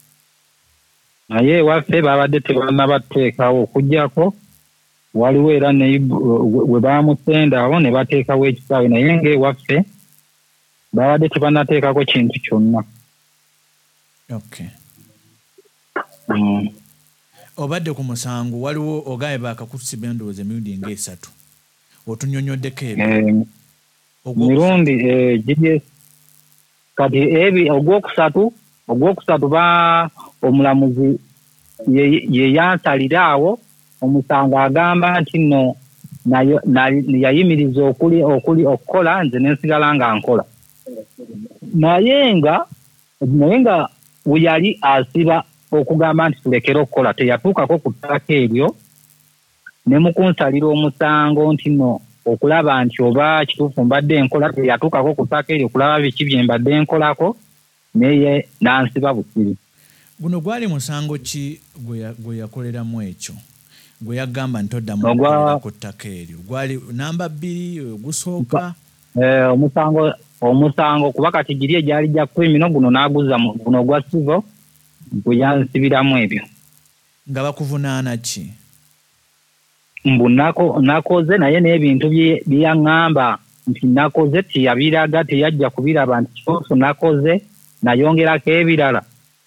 Speaker 3: naye waffe babadde tebannabateekawo okuggyako waliwo era we bamusenda awo ne bateekawo ekisaawe naye ng'ewaffe babadde tebannateekako kintu kyonna.
Speaker 1: Okay.
Speaker 3: Mm.
Speaker 1: Obadde ku musango waliwo ogaye bakakusiba endowooza emirundi ng'esatu otunnyonnyoddeko ebyo
Speaker 3: mirundi giri kati ebi ogwokusatu ogwokusatu ba omulamuzi ye yansalira awo omusango agamba nti nno yayimiriza okuli okuli okukola nze nensigala nga nkola naye nga naye nga we yali asiba okugamba nti tulekere okukola teyatuukako ku ttaka eryo ne mu kunsalira omusango nti nno okulaba nti oba kituufu mbadde enkola teyatuukako ku ttaka eryo okulaba biki bye mbadde enkolako naye nansiba busiri.
Speaker 1: Guno gwali musango ki gwe yakoleramu ekyo gwe yagamba nti oddamu okukolera ku ttaka eryo? Gwali namba bbiri gusooka?
Speaker 3: omusango omusango kuba kati giri egyali gya krimino guno n'aguza guno gwa sivo gwe yansibiramu ebyo.
Speaker 1: Nga bakuvunaana ki?
Speaker 3: Mbu nakoze naye n'ebintu bye yaŋŋamba nti nakoze teyabiraga teyajja kubiraba nti kituufu nakoze nayongerako ebirala.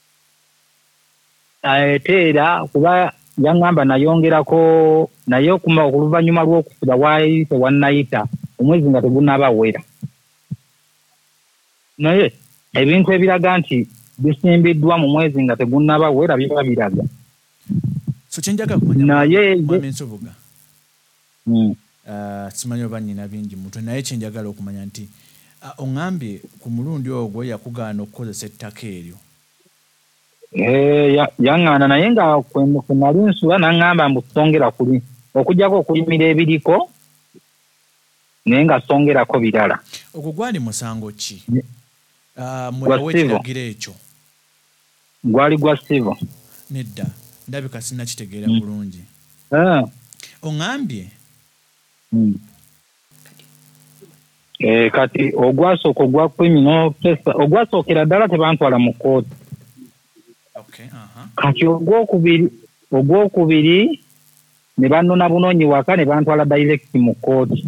Speaker 3: Ate era kuba yaŋŋamba nayongerako naye okuma okuluvannyuma lw'okusiba waayise wannayita omwezi nga tegunnabawera. Naye ebintu ebiraga nti bisimbiddwa mu mwezi nga tegunnabawera biba biraga.
Speaker 1: So kyenjaga kumanya
Speaker 3: naye
Speaker 1: Mwami Nsubuga.
Speaker 3: Mm.
Speaker 1: Uh, simanyi oba nnina bingi mutwe naye kyenjagala okumanya nti uh, oŋŋambye ku mulundi ogwo yakugaana okukozesa ettaka eryo.
Speaker 3: Eh, yaŋŋaana naye nga kwe nali nsula n'aŋŋamba mbu songera kuli okugyako okulimira ebiriko naye nga songerako birala.
Speaker 1: Ogwo gwali musango ki? Uh, mwewe ekiragira ekyo?
Speaker 3: Gwali gwa sivo.
Speaker 1: Nedda. ndabika sinnakitegeera bulungi.
Speaker 3: Ah.
Speaker 1: Ongambye?
Speaker 3: Mm. Eh, kati ogwasooka ogwa criminal case ogwasookera ddala tebantwala mu kkooti.
Speaker 1: Okay, aha.
Speaker 3: Kati ogwokubiri ogwokubiri ne bannona bunoonyi waka ne bantwala direct mu kkooti.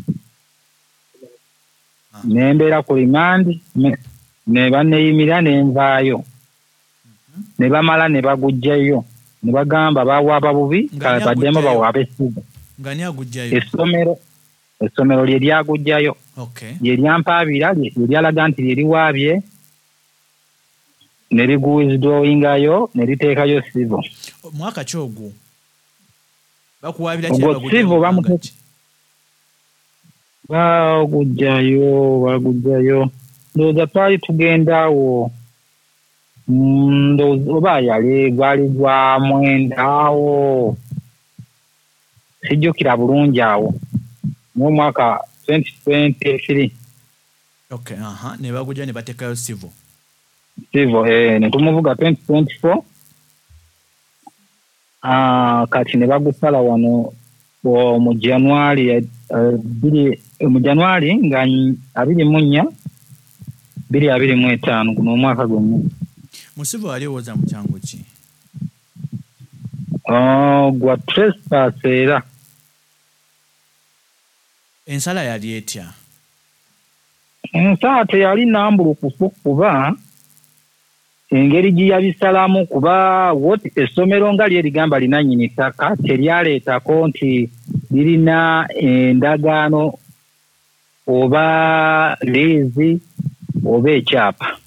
Speaker 3: Ne mbeera ku remand ne banneeyimira ne nvaayo. Ne bamala ne bagujjayo. Ne bagamba bawaaba bubi baddemu bawaaba essiga.
Speaker 1: Ng'ani agujjayo?
Speaker 3: Essomero essomero lye lyagujjayo.
Speaker 1: Okay.
Speaker 3: Lye lyampaabira lye lyalaga nti lye liwaabye ne liguwithdrawingayo ne liteekayo civil.
Speaker 1: Mwaka ki ogwo? Bakuwaabira
Speaker 3: ki bagujjayo? Bagujjayo bagujjayo ndowooza twali tugendaawo ndowooza oba yali gwali gwa mwendaawo sijjukira bulungi awo mu mwaka twenty twenty-three.
Speaker 1: Okay, aha, ne bagujja ne bateekayo civil.
Speaker 3: Civil eh ne tumuvuga twenty twenty-four. Ah, kati ne bagusala wano mu January biri mu January nga abiri mu nnya biri abiri mu etaano guno mwaka gwonna.
Speaker 1: Mu civil ali owoza mu kyangu ki?
Speaker 3: Ah, gwa trespass era.
Speaker 1: Ensala yali etya?
Speaker 3: Ensala teyali nambulukufu kuba engeri gye yabisalamu kuba essomero nga lye ligamba linannyini ttaka teryaleetako nti lirina endagaano oba liizi oba ekyapa.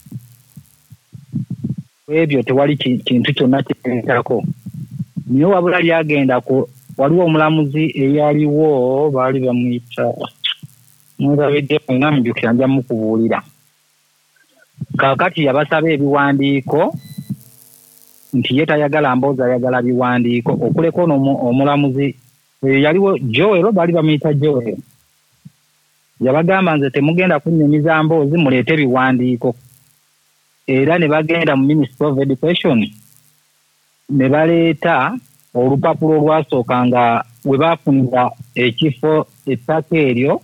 Speaker 3: Ebyo tewali kintu kyonna kiteetako. Naye wabula lyagenda ku waliwo omulamuzi eyaliwo baali bamuyita mwebabidde namujjukira nja mukubuulira. Kaakati yabasaba ebiwandiiko nti ye tayagala mboozi ayagala biwandiiko okuleko omulamuzi yaliwo Joel baali bamuyita Joel. Yabagamba nze temugenda kunnyumiza mboozi muleete ebiwandiiko. Era ne bagenda mu Ministry of Education ne baleeta olupapulo olwasooka nga we baafunira ekifo ettaka eryo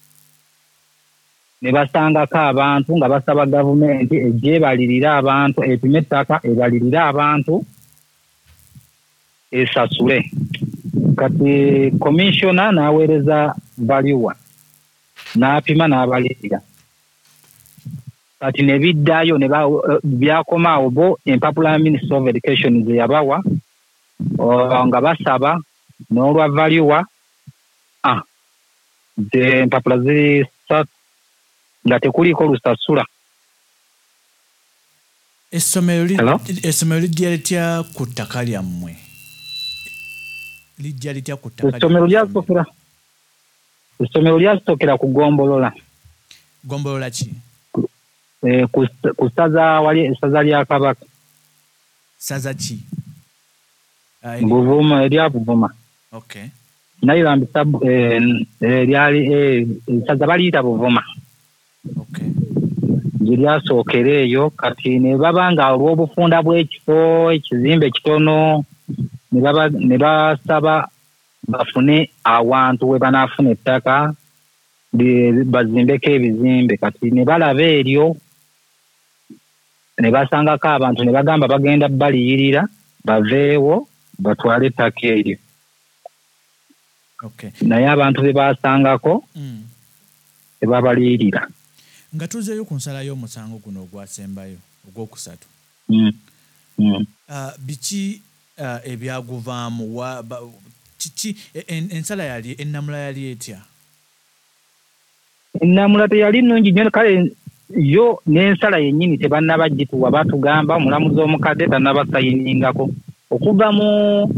Speaker 3: ne basangako abantu nga basaba gavumenti ejjeebalirira abantu epime ettaka ebalirire abantu esasule. Kati komishona n'aweereza valuwa n'apima n'abalirira. Kati ne biddayo ne byakomaawo bo empapula Ministry of Education ze yabawa nga basaba n'olwa valuwa ah ze empapula ziri ssatu nga tekuliko lusasula.
Speaker 1: Essomero lijja litya ku ttaka lyammwe? Lijja litya ku ttaka?
Speaker 3: Essomero lyasookera essomero lyasookera ku Gombolola.
Speaker 1: Gombolola ki?
Speaker 3: Ku ssaza wali essaza lya Kabaka.
Speaker 1: Ssaza ki?
Speaker 3: Buvuma erya Buvuma.
Speaker 1: Okay.
Speaker 3: Nairobi sub lyali essaza baliyita Buvuma.
Speaker 1: Okay.
Speaker 3: Gilyasookera eyo kati ne babanga olw'obufunda bw'ekifo ekizimbe kitono ne basaba bafune awantu we banaafuna ettaka bazimbeko ebizimbe. Kati ne balaba eryo ne basangako abantu ne bagamba bagenda baliyirira baveewo batwale ettaka eryo.
Speaker 1: Okay.
Speaker 3: Naye abantu be basangako
Speaker 1: mm.
Speaker 3: tebabaliyirira.
Speaker 1: Nga tuzeeyo ku nsala y'omusango guno ogwasembayo ogwokusatu.
Speaker 3: Mm. Mm.
Speaker 1: Uh, biki uh, ebyaguvaamu kiki ensala yali ennamula yali etya?
Speaker 3: Ennamula teyali nnungi nnyo kale yo n'ensala yennyini tebannabagituwa batugamba omulamuzi omukadde tannabasayiningako okuva mu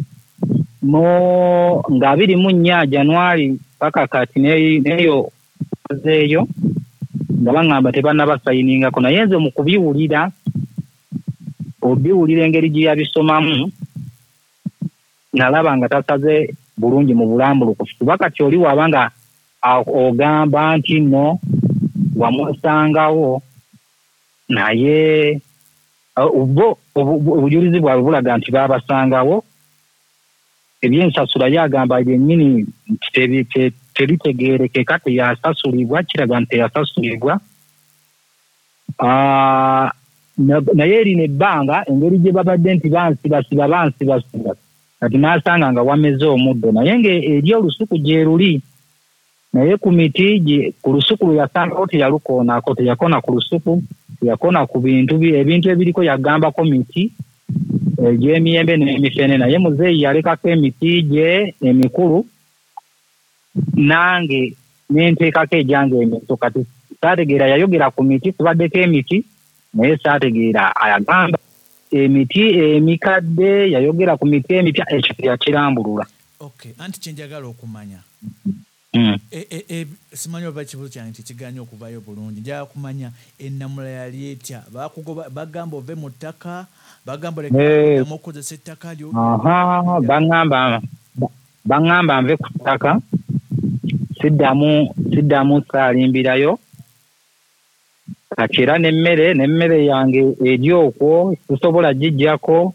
Speaker 3: mo nga abiri mu nnya January paka kati neyo zeeyo nga baŋŋamba tebannabasayiningako. Naye nze mu kubiwulira obiwulira engeri gye yabisomamu nalaba nga tasaze bulungi mu bulambulukufu kuba kati oli waba nga ogamba nti nno wamusangawo naye bo obujulizi bwabwe bulaga nti baabasangawo ebyensasula yagamba byennyini teritegeerekeka teyasasulibwa kiraga nti teyasasulibwa. Naye erino ebbanga engeri gye babadde nti bansibasiba bansibasiba kati n'asanga nga wameze omuddo naye ng'eri olusuku gye ruli naye ku miti ku lusuku lwe yasangawo teyalukoonako teyakona ku lusuku teyakona ku bintu ebintu ebiriko yagambako miti egy'emiyembe n'emifene naye muzeeyi yalekako emiti gye emikulu nange nenteekako egyange emito kati saategeera yayogera ku miti kubaddeko emiti naye saategeera ayagamba emiti emikadde yayogera ku miti emipya ekyo yakirambulula.
Speaker 1: Okay, anti kyenjagala okumanya
Speaker 3: mm.
Speaker 1: e, e, e, simanyi oba kibuzo kyange tekiganya okuvayo bulungi njagala kumanya ennamula yali etya bakugoba bagamba ove mu ttaka bagamba lekamu okozesa ettaka lyo.
Speaker 3: Aha, bangamba bangamba nve ku ttaka siddamu siddamu saalimbirayo kati era n'emmere n'emmere yange eri okwo tusobola gijjako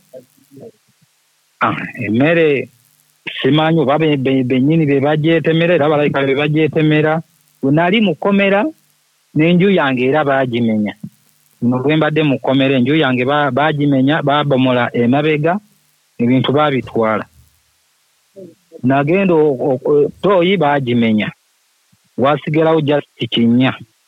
Speaker 3: emmere simanyi oba bennyini be bagyetemera era balayika be bagyetemera bwe nali mu kkomera n'enju yange era baagimenya no bwe mbadde mu kkomera enju yange baagimenya baabomola emabega ebintu baabitwala nagenda tooyi baagimenya wasigalawo just kinnya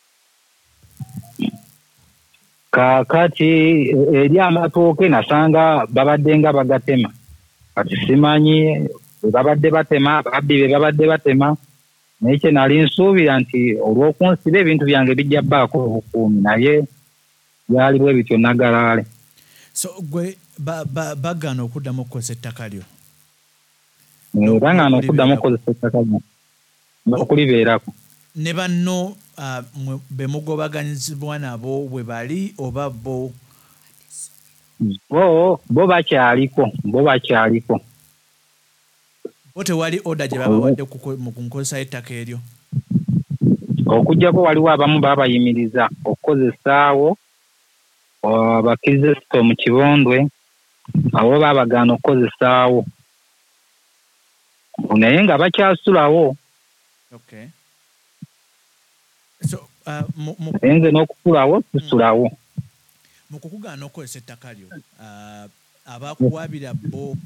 Speaker 3: kakati eri amatooke nasanga babadde nga bagatema kati simanyi babadde batema babbi be babadde batema naye kye nali nsuubira nti olw'okunsiba ebintu byange bijja bbaako obukuumi naye byali bwe bityo nagalaale.
Speaker 1: So gwe bagaana okuddamu okukozesa ettaka lyo?
Speaker 3: Bagaana okuddamu okukozesa ettaka lyo n'okulibeerako.
Speaker 1: Ne banno be mugobaganyizibwa nabo bwe bali oba bo?
Speaker 3: Bo bo bakyaliko bo bakyaliko.
Speaker 1: Bo tewali oda gye babawadde mu kunkozesa ettaka eryo?
Speaker 3: Okujjako waliwo abamu baabayimiriza okukozesaawo abakirisito mu kibondwe abo baabagaana okukozesaawo naye nga bakyasulawo.
Speaker 1: Okay. So, uh,
Speaker 3: nze n'okusulawo tusulawo.
Speaker 1: Mu kukugaana okukozesa ettaka lyo abakuwabira bo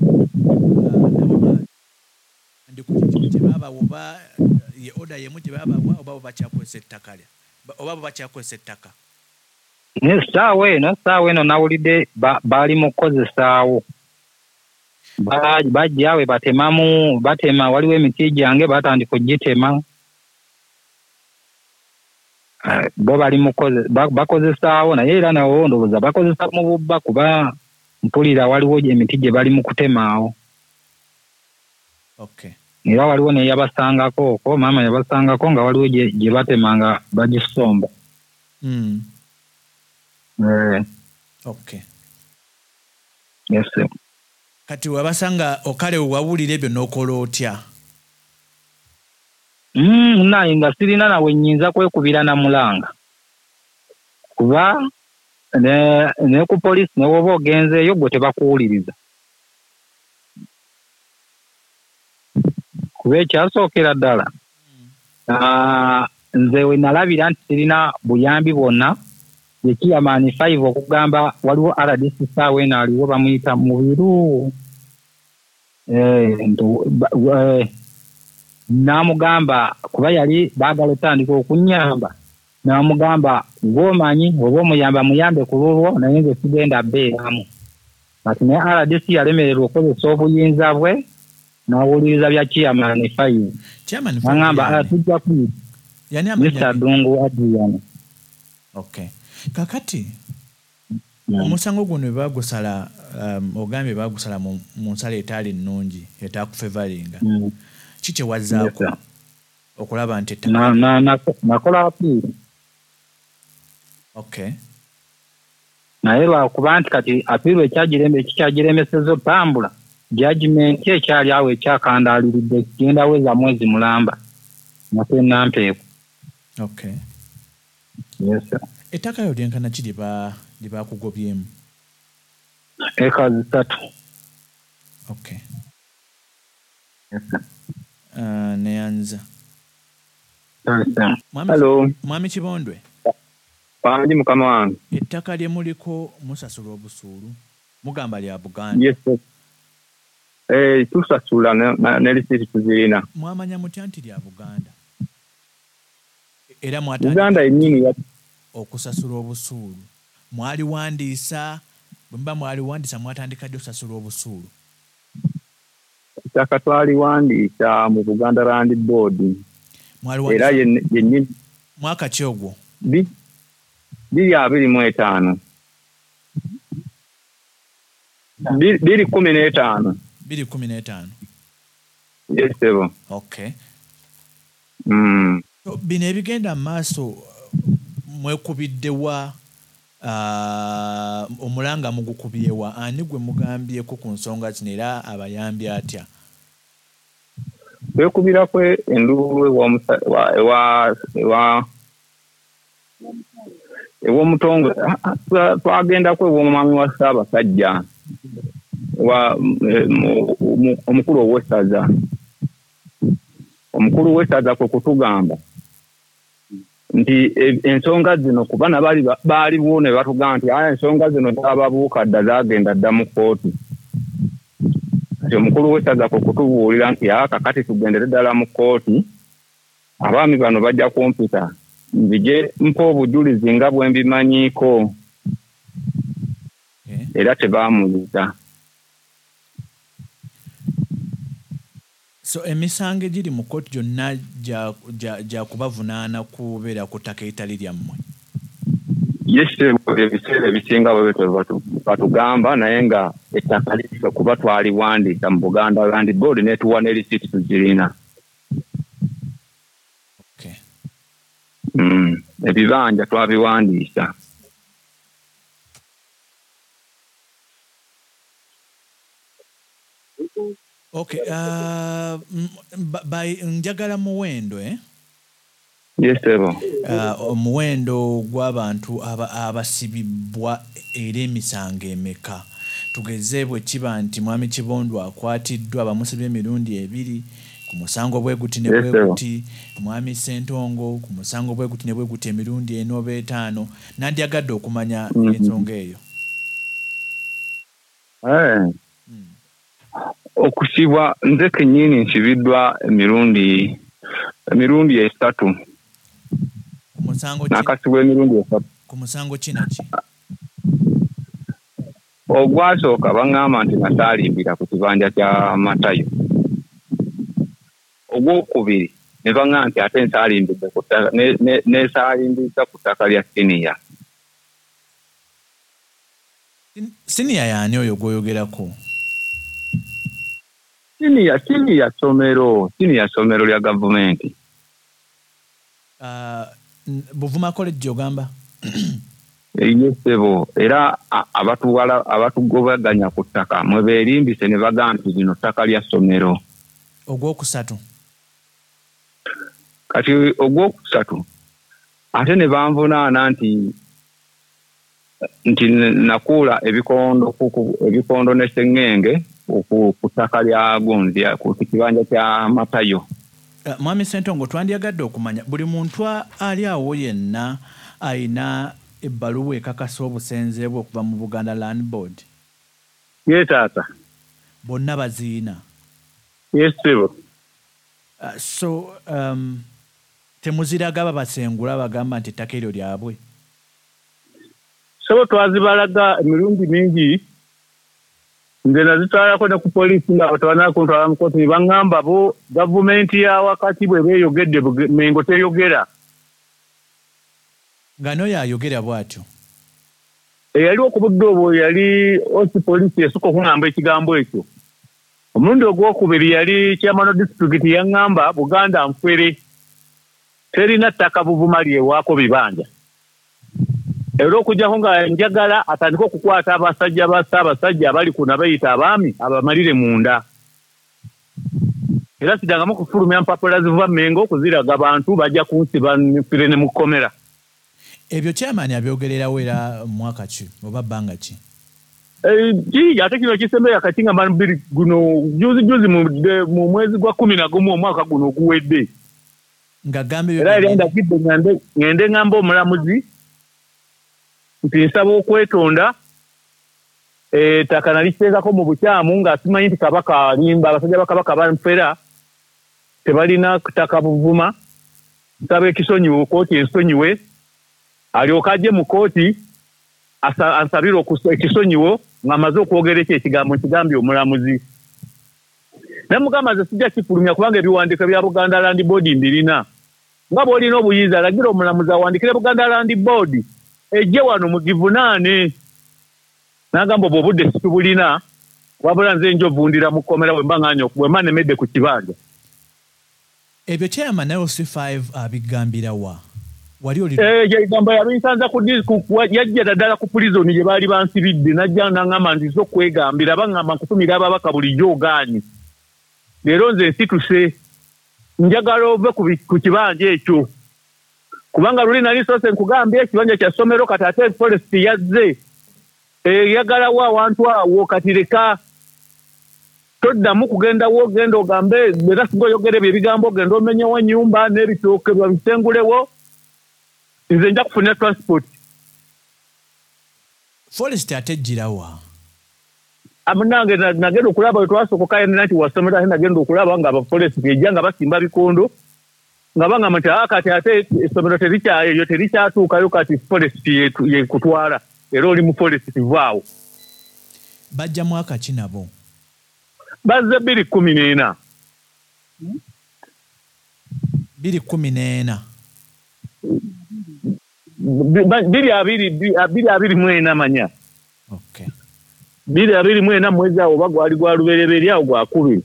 Speaker 1: ndi ku kintu kye baabawa oba ye oda yemu gye baabawa oba bo bakyakozesa ettaka lyo oba bo bakyakozesa ettaka?
Speaker 3: Essaawa eno essaawa eno nawulidde baali mu kukozesaawo bajjawe batemamu batema waliwo emiti gyange batandika ogitema bo bali mukoze bakozesaawo naye era nawo ndowooza bakozesa mu bubba kuba mpulira waliwo emiti gye bali mu kutemaawo.
Speaker 1: Okay.
Speaker 3: Era waliwo ne yabasangako ko maama yabasangako nga waliwo gye batemanga bagisomba.
Speaker 1: Mm.
Speaker 3: Eh.
Speaker 1: Okay.
Speaker 3: Yes sir.
Speaker 1: Kati wabasanga okale wawulira ebyo n'okola otya?
Speaker 3: Mm, naye nga sirina nawe nnyinza kwekubira na mulanga kuba ne, ne ku polisi ne woba ogenzeeyo gwe tebakuwuliriza kuba ekyasookera ddala mm. nze we nalabira nti sirina buyambi bwonna yekiyamaani five okugamba waliwo R D C saawa eno aliwo bamuyita mubiru eh, eh, namugamba kuba yali baagala otandika okunyamba namugamba ng'omanyi oba omuyamba muyambe ku lulwo naye nze sigenda beeramu kati naye R D C yalemererwa okukozesa obuyinza bwe n'awuliriza bya Chairman Fayi nagamba tujja kuyita Mister Dungu Adrian.
Speaker 1: Okay. Kakati mm. omusango guno bwe bagusala um, ogambye bagusala mu, mu nsala etaali nnungi etaakufevalinga mm. kiki wazzaako yes, okulaba nti
Speaker 3: na, na, na, nakola apiiri.
Speaker 1: Okay.
Speaker 3: Naye lwakuba nti kati apiiri ekikyagiremeseza otambula judgment ekyali awo ekyakandaaliridde kigenda weza mwezi mulamba nate nampeeku.
Speaker 1: Okay.
Speaker 3: Yes sir.
Speaker 1: Ettaka lyo lyenkana ki lye baakugobyemu?
Speaker 3: Eka zitatu.
Speaker 1: Okay. uh, neyanza
Speaker 3: Hello.
Speaker 1: Mwami Kibondwe.
Speaker 3: Panji mukama wange.
Speaker 1: Ettaka lye muliko musasula obusuulu mugamba lya Buganda.
Speaker 3: Yes. Eh tusasula ne lisiti tuzirina.
Speaker 1: Mwamanya mutya nti lya Buganda. Era mwatandika
Speaker 3: Buganda yennyini ya
Speaker 1: okusasula obusuulu. Mwali wandiisa bwemba mwali wandiisa mwatandika ddi okusasula obusuulu.
Speaker 3: Ettaka twali wandiisa mu Buganda Land Board.
Speaker 1: Mwali wandiisa.
Speaker 3: Era yennyini
Speaker 1: mwaka ki ogwo?
Speaker 3: Bi biri abiri mu etaano. Biri kumi n'etaano.
Speaker 1: Biri kumi n'etaano.
Speaker 3: Yes, sir.
Speaker 1: Okay.
Speaker 3: Mm.
Speaker 1: So, bino ebigenda maaso mwekubiddewa uh, omulanga mugukubyewa ani gwe mugambyeko ku nsonga zino era abayambye atya?
Speaker 3: Twekubira kwe enduulu ewa ewa ewa ewa mutongo twagenda kwe omwami wa Ssaabasajja wa omukulu ow'essaza omukulu w'essaza kwe kutugamba nti ensonga zino kuba nabali baaliwo ne batugamba nti aya ensonga zino z'ababuuka dda zaagenda dda mu kkooti. Kati omukulu w'essaza kwe kutubuulira nti aka kati tugendere ddala mu kkooti abaami bano bajja kumpita nzije mpa obujulizi nga bwe mbimanyiiko.
Speaker 1: Okay.
Speaker 3: Era tebaamuyiza.
Speaker 1: So emisango egiri mu kkooti gyonna gya kubavunaana kubeera ku ttaka eritali lyammwe?
Speaker 3: Yes, ebiseera ebisinga bwe batugamba naye nga ettaka liffe kuba twaliwandiisa mu Buganda Land Board netuwa ne lisiti tuzirina.
Speaker 1: Okay.
Speaker 3: Mm, ebibanja twabiwandiisa.
Speaker 1: Okay, uh, by njagala muwendo eh?
Speaker 3: Yes, sir.
Speaker 1: Uh, omuwendo gw'abantu abasibibwa era emisango emeka. Tugeze bwe kiba nti Mwami Kibondwe akwatiddwa bamusibye emirundi ebiri ku musango bwe guti ne bwe guti, Mwami Ssentongo ku musango bwe guti ne bwe guti emirundi eno oba etaano. Nandyagadde okumanya mm-hmm. ensonga eyo.
Speaker 3: Eh. Mm. Okusibwa nze kennyini nsibiddwa emirundi emirundi esatu.
Speaker 1: Ku musango ki?
Speaker 3: Nakasibwa emirundi esatu.
Speaker 1: Ku musango kina ki?
Speaker 3: Ogwasooka baŋŋamba nti nasaalimbira ku kibanja kya Matayo. Ogwokubiri ne baŋŋamba nti ate nsaalimbidde ku ttaka neesaalimbiza ku ttaka lya siniya.
Speaker 1: Siniya y'ani oyo gw'oyogerako?
Speaker 3: Siniya siniya somero siniya somero lya gavumenti.
Speaker 1: Uh, Buvuma College ogamba?
Speaker 3: Yesebo era abatuwala abatugobaganya ku ttaka mwe beerimbise ne bagamba nti lino ttaka lya somero.
Speaker 1: Ogwokusatu?
Speaker 3: Kati ogwokusatu ate ne banvunaana nti nti nakuula ebikondo ebikondo ne sseŋŋenge ku ttaka lya Gonzi ku kibanja kya Matayo.
Speaker 1: Uh, Mwami Ssentongo twandyagadde okumanya buli muntu ali awo yenna ayina ebbaluwa ekakasa obusenze bwe okuva mu Buganda Land Board?
Speaker 3: Ye taata.
Speaker 1: Bonna baziina?
Speaker 3: Yes, sir.
Speaker 1: Uh, so um, temuziraga babasengula bagamba nti ettaka eryo lyabwe?
Speaker 2: So twazibalaga emirundi mingi nze nazitwalako ne ku poliisi nga batabanako kuntwala mu kkooti ne baŋŋamba bo gavumenti ya wakati bwe beeyogedde Mengo teyogera.
Speaker 1: Nga n'oyo ayogera bw'atyo?
Speaker 2: Eyali okubudde obwo yali osi poliisi esooka okuŋŋamba ekigambo ekyo. Omulundi ogwokubiri yali chairman of district yaŋŋamba Buganda nfere terina ttaka Buvuma lyewaako bibanja. Era okujjako nga njagala atandika okukwata abasajja ba Ssaabasajja abali ku nabayita abaami abamalire munda. Era sidangamu kufulumya mpapula ziva Mengo okuziraga abantu bajja kunsiba nfire ne mukomera.
Speaker 1: Ebyo chairman abyogererawo era mwaka ki oba bbanga ki?
Speaker 2: Ji ate kino kisembeya katinga mbiri guno juzi juzi mu mwezi gwa kumi na gumu omwaka guno guwedde.
Speaker 1: Nga gambe
Speaker 2: era era ndakidde ngende ngende ngamba omulamuzi nti nsaba okwetonda eh takana liteekako mu bukyamu nga simanyi nti kabaka alimba abasajja bakabaka banfera tebalina kutaka buvuma nsaba ekisonyiwo kooti ensonyiwe alyoka ajje mu kooti ansabira ekisonyiwo ng'amaze okwogera ekyo ekigambo nkigambye omulamuzi. Namugamba nze sijja kifulumya kubanga ebiwandiiko bya Buganda Land Board mbirina. Nga bw'olina obuyinza alagira omulamuzi awandikire Buganda Land Board ejje wano mugivunaane. N'agamba obwo obudde situbulina wabula nze njovundira mu kkomera bwe mba ng'anya bwe mba nemedde ku kibanja.
Speaker 1: Ebyo chairman L C five abigambira wa? Wali oli
Speaker 2: eh je igamba yabisanza ku disku yajja dadala ku prison je bali bansibidde najja nangama ndizo kwegambira bangama kutumira ababaka bulijjo gani. Lero nze situse njagala ove ku kibanja ekyo kubanga luli nali sose nkugambye ekibanja kya somero katate forest yazze eh yagala wa wantu awo katireka toddamu kugenda wo genda ogambe bera sigo yogere ebigambo genda omenye wa nyumba n'ebitooke babitengulewo nze nja kufuna transport.
Speaker 1: Forest atejjirawa
Speaker 2: amunange nagenda okulaba twasooka yena nti wasomera nagenda okulaba nga aba forest ejjanga basimba bikondo nga banga mati akati ate esomero tericha eyo terikyatuukayo kati forest ye kutwala era oli mu forest vaawo.
Speaker 1: Bajja mwaka ki nabo?
Speaker 2: Bazze bbiri kkumi n'ena.
Speaker 1: bbiri kkumi n'ena.
Speaker 2: Biri abiri biri abiri mwena manya.
Speaker 1: Okay.
Speaker 2: Biri abiri mwena mwezi awo bagwali gwa lubereberya awo gwa kubiri.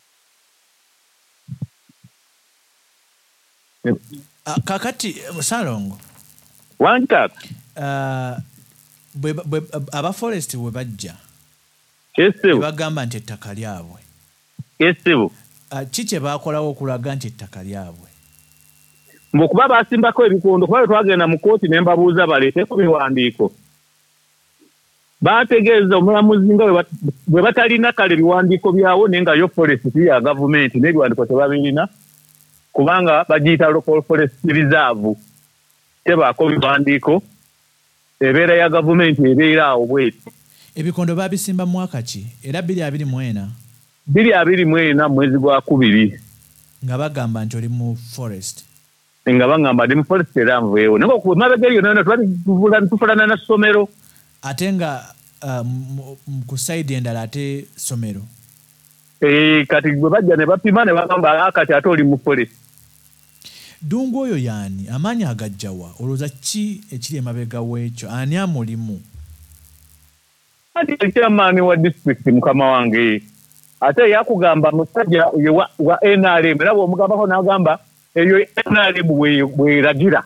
Speaker 1: Uh, kakati Salongo.
Speaker 2: Wanta.
Speaker 1: Uh, bwe bwe aba forest bwe bajja.
Speaker 2: Yesu.
Speaker 1: Bagamba nti ettaka lyabwe.
Speaker 2: Yesu.
Speaker 1: Uh, kiche bakolawo okulaga nti ettaka lyabwe.
Speaker 2: Mbokuba basimbako ebikondo kuba twagenda mu kooti ne mbabuuza baleete ku biwandiiko. Baategeeza omulamuzi nga bwe batalina kale biwandiiko byawo nenga yo forest ya government n'ebiwandiiko tebabirina kubanga bagiyita local forest reserve tebaako biwandiiko ebeera ya government ebeera awo bweti.
Speaker 1: Ebikondo babisimba mwaka ki era bbiri abiri mwena?
Speaker 2: bbiri abiri mwena mwezi gwa kubiri.
Speaker 1: Nga bagamba nti oli mu forest.
Speaker 2: Nga bangamba ndi mu forest era nveewo nenga ku mabega eyo nona tufulana na ssomero.
Speaker 1: Ate nga uh, ku side endala ate somero.
Speaker 2: Eh kati bwe bajja ne bapima ne bagamba akati ate oli mu forest.
Speaker 1: Dungu oyo yani amaanyi agajjawa olowooza ki ekiri emabega w'ekyo ani amulimu?
Speaker 2: Ati chairman wa district mukama wange ate yakugamba musajja wa, wa N R M era bw'omugambako n'agamba eyo N R M bweragira.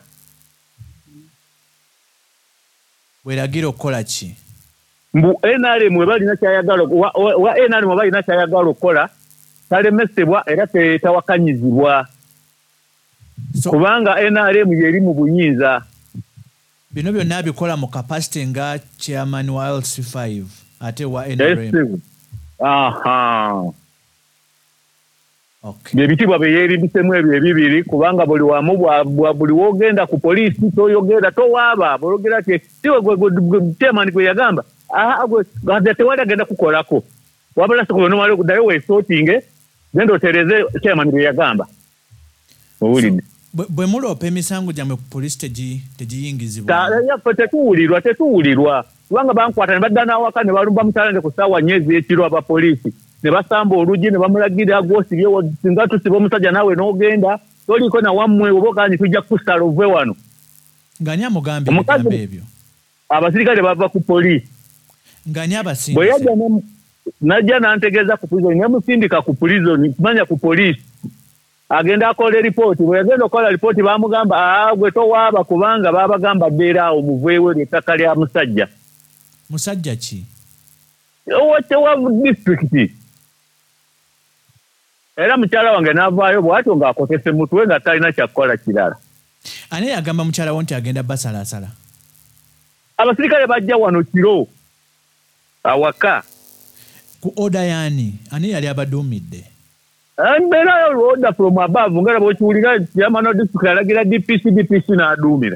Speaker 1: Bweragira okukola ki?
Speaker 2: Mbu N R M balina kyayagala wa, wa, wa N R M balina kyayagala okukola talemesebwa era tewakanyizibwa. So, kubanga N R M yeri mu buyinza.
Speaker 1: Bino byonna bikola mu capacity nga chairman wa L C five ate wa N R M.
Speaker 2: Aha.
Speaker 1: Okay.
Speaker 2: Byebitibwa beyeri bisemu ebyo ebibiri kubanga buli wamu bwa buli wogenda ku police toyogera towaaba bologera ti tiwe gwe chairman gwe yagamba aha gwe gaza tewali agenda kukolako wabula sikulo no mali kudayo we sorting gendo tereze chairman gwe yagamba. Owulidde.
Speaker 1: Bwe mulopa emisango gyamwe ku police teji tejiyingizibwa.
Speaker 2: Ta ya tetuwulirwa tetuwulirwa kubanga bankwata ne badda n'awaka ne balumba mutalande ku ssaawa nyezi ekiro aba police ne basamba olugi ne bamulagira gwosibye singa tusiba omusajja nawe n'ogenda toliko na wammwe oba oganyi tujja kusala ove wano.
Speaker 1: Ngani amugambye ebigambo ebyo?
Speaker 2: Abasirikale bava ku police.
Speaker 1: Ngani abasindise?
Speaker 2: Bwe yajja najja n'antegeeza ku prison nemusindika ku prison kumanya ku police. Agenda akola report bwe yagenda okola report bamugamba ah gwe towaaba kubanga babagamba ddeera awo muveewo ettaka lya musajja.
Speaker 1: Musajja ki?
Speaker 2: Owote wa district. Era mukyala wange n'avaayo bw'atyo ng'akotese mutwe nga talina kyakukola kirala.
Speaker 1: Ani yagamba mukyala wo nti agenda basalasala?
Speaker 2: Abasirikale bajja wano kiro. awaka
Speaker 1: ku order yani ani yali abadumidde
Speaker 2: Mbera yo order from above ngara bokiwulira yamano district alagira D P C D P C na adumira.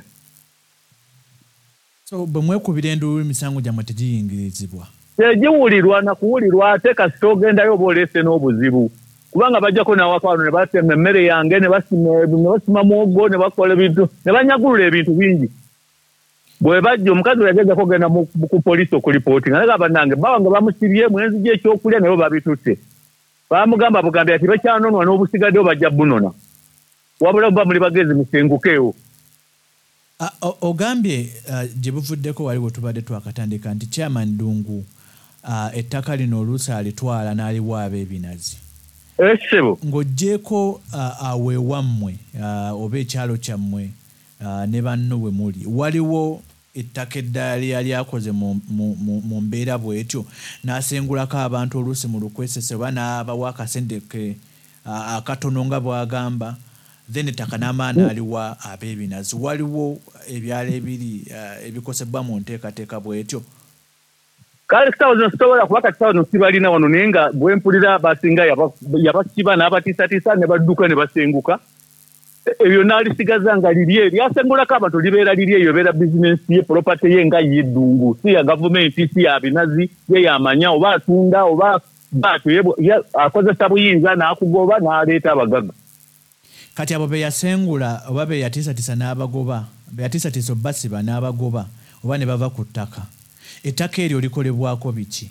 Speaker 1: So bamwe kubirendo imisango gyamwe tegiyingirizibwa.
Speaker 2: Tegiwulirwa na kuwulirwa ate kasita ogendayo bolese n'obuzibu. Kubanga bajjako nawakwano ne batema emmere yange ne basima ne basima muogo ne bakola ebintu ne banyagulula ebintu bingi. Bwe bajja omukazi yageza kogenda ku police okulipoti nga banange bawange bamusibye mwenzi gye ekyokulya nayo babitutte. Bamugamba bugambye ati bakyanonwa n'obusigaddeyo bajja bunona. Wabula bba muli bagezi musengukeewo.
Speaker 1: Ogambye gye buvuddeko waliwo tubadde twakatandika nti Chairman Dungu ettaka lino oluusi alitwala n'aliwa ab'ebinazi.
Speaker 2: Esebo.
Speaker 1: Ng'oggyeko awe wammwe oba ekyalo kyammwe ne banno bwe muli waliwo ettaka eddala lyali akoze mu mbeera bw'etyo n'asengulako abantu oluusi mu lukwesese oba n'abawa akasente akatono nga bw'agamba then ettaka n'amaana aliwa ab'ebinazi waliwo ebyalo ebiri ebikosebwa mu nteekateeka bw'etyo.
Speaker 2: Kale kitawo zino sobola kuba kitawo zino sibalina wano naye nga bwe mpulira basinga yabasiba n'abatiisatiisa ne badduka ne basenguka ebyo n'alisigaza nga liri eri asengulako abantu libeera liri eyo ebeera bizinensi ye property ye nga yeddungu si ya gavumenti si ya binazi ye yamanya oba atunda oba baatu akozesa buyinza n'akugoba n'aleeta abagaga.
Speaker 1: Kati abo be yasengula oba be yatiisatiisa n'abagoba be yatiisatiisa basiba n'abagoba oba ne bava ku ttaka ettaka eryo likolebwako biki?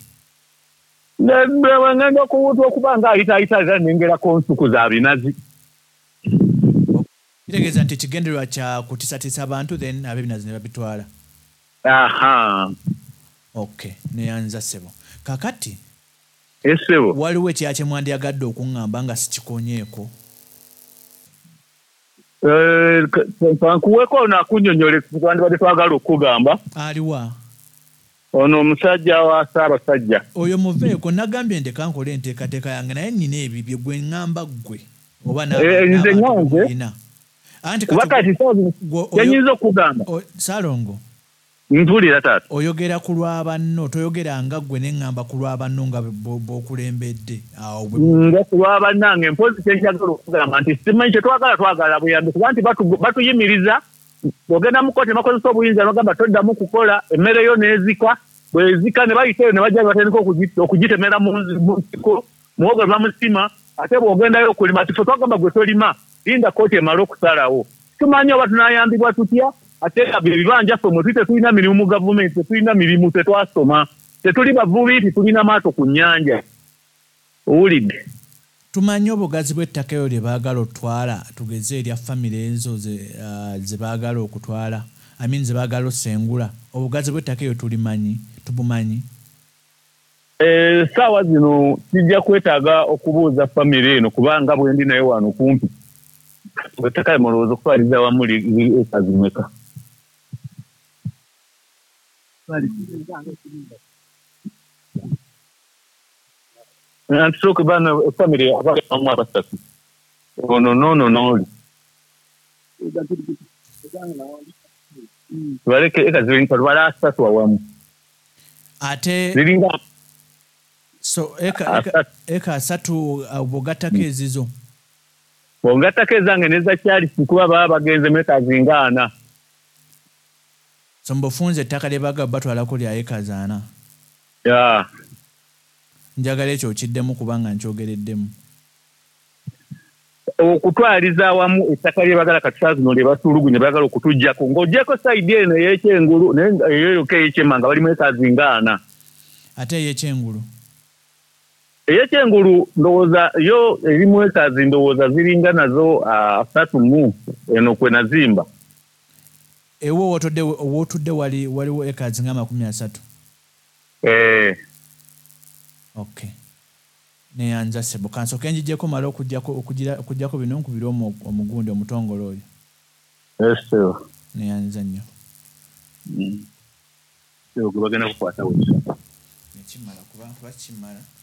Speaker 2: Ngenda kuwutwa okuba nga ayitaayita era nengerako nsuku za binazi.
Speaker 1: Kitegeeza nti ekigendererwa kya kutiisatiisa abantu then ab'ebinazi ne babitwala.
Speaker 2: Aha.
Speaker 1: Okay, neyanza ssebo. Kakati
Speaker 2: esebo
Speaker 1: waliwo ekya kye mwandyagadde okuŋŋamba nga sikikonyeeko.
Speaker 2: Eh, nkuweeko nakunnyonnyola twandibadde twagala okugamba.
Speaker 1: Aliwa?
Speaker 2: Ono omusajja wa Ssaabasajja.
Speaker 1: Oyo muveeko nagambye ndeka nkole enteekateeka yange naye nnina ebibyo gwe ŋŋamba ggwe oba n'abantu. Anti
Speaker 2: wakati yanyinza okugamba
Speaker 1: Salongo
Speaker 2: mpulira taata
Speaker 1: oyogera ku lw'abanno toyogera nga ggwe n'eŋŋamba ku lw'abanno nga b'okulembedde awo
Speaker 2: nga ku lw'abannange mpozi kyenjagala okugamba nti simanyi kye twagala twagala buyambi kuba nti batuyimiriza ogenda mu kkooti bakozesa obuyinza bagamba toddamu kukola emmere yo n'ezikwa bwezika ne bayiteeyo ne bajja batandika okugitemera mu nsiko muwogo bamusima ate bw'ogendayo okulima tifo twagamba gwe tolima linda kkooti emale okusalawo tumanyi oba tunaayambibwa tutya ate ebibanja ffe mwe tuli tetulina mirimu mu gavumenti tetulina mirimu tetwasoma tetuli bavubi titulina maato ku nnyanja owulidde.
Speaker 1: Tumanyi obugazi bw'ettaka eyo lye baagala otwala tugeze erya famire ezo ze baagala okutwala amin ze baagala osengula obugazi bw'ettaka eyo tulimanyi tubumanyi?
Speaker 2: Essaawa zino kijja kwetaaga okubuuza famire eno kubanga bwe ndi naye wano kumpi ettaka mulowooza okutwaliza wamu eka zimeka. Antisooke baana famire abamu abasatu ono noono nooli baleke eka ziringa lwala asatu awamu
Speaker 1: ate
Speaker 2: ziringa
Speaker 1: so eka eka eka asatu bogattako ezizo
Speaker 2: bw'ogattako ezange neza kyali kuba baba bagenze meka zingaana.
Speaker 1: So mbufunze ettaka lye baagala batwalako lya eka zaana.
Speaker 2: Ya.
Speaker 1: Njagala ekyo okiddemu kubanga nkyogereddemu.
Speaker 2: Okutwaliza awamu ettaka lye baagala kati zino lye batulugunya baagala okutuggyako ng'oggyeko sayidi eno ey'ekyengulu ey'eyoka ey'ekyemmanga balimu eka zingaana.
Speaker 1: Ate ey'ekyengulu?
Speaker 2: Ey'ekyengulu ndowooza yo erimu ekazi ndowooza ziringa nazo asatu mu eno kwe nazimba.
Speaker 1: Ewo wotudde wali waliwo ekazi nga makumi asatu?
Speaker 2: Eh.
Speaker 1: Okay. Neyanza ssebo kansooke ngigyeko mala okuggyako bino nkubira omugundi omutongole oyo.
Speaker 2: Yes sir.
Speaker 1: Neyanza nnyo.
Speaker 2: Mm. Yo gwe bagenda kukwata wesa.
Speaker 1: Nekimala kuba bakimala.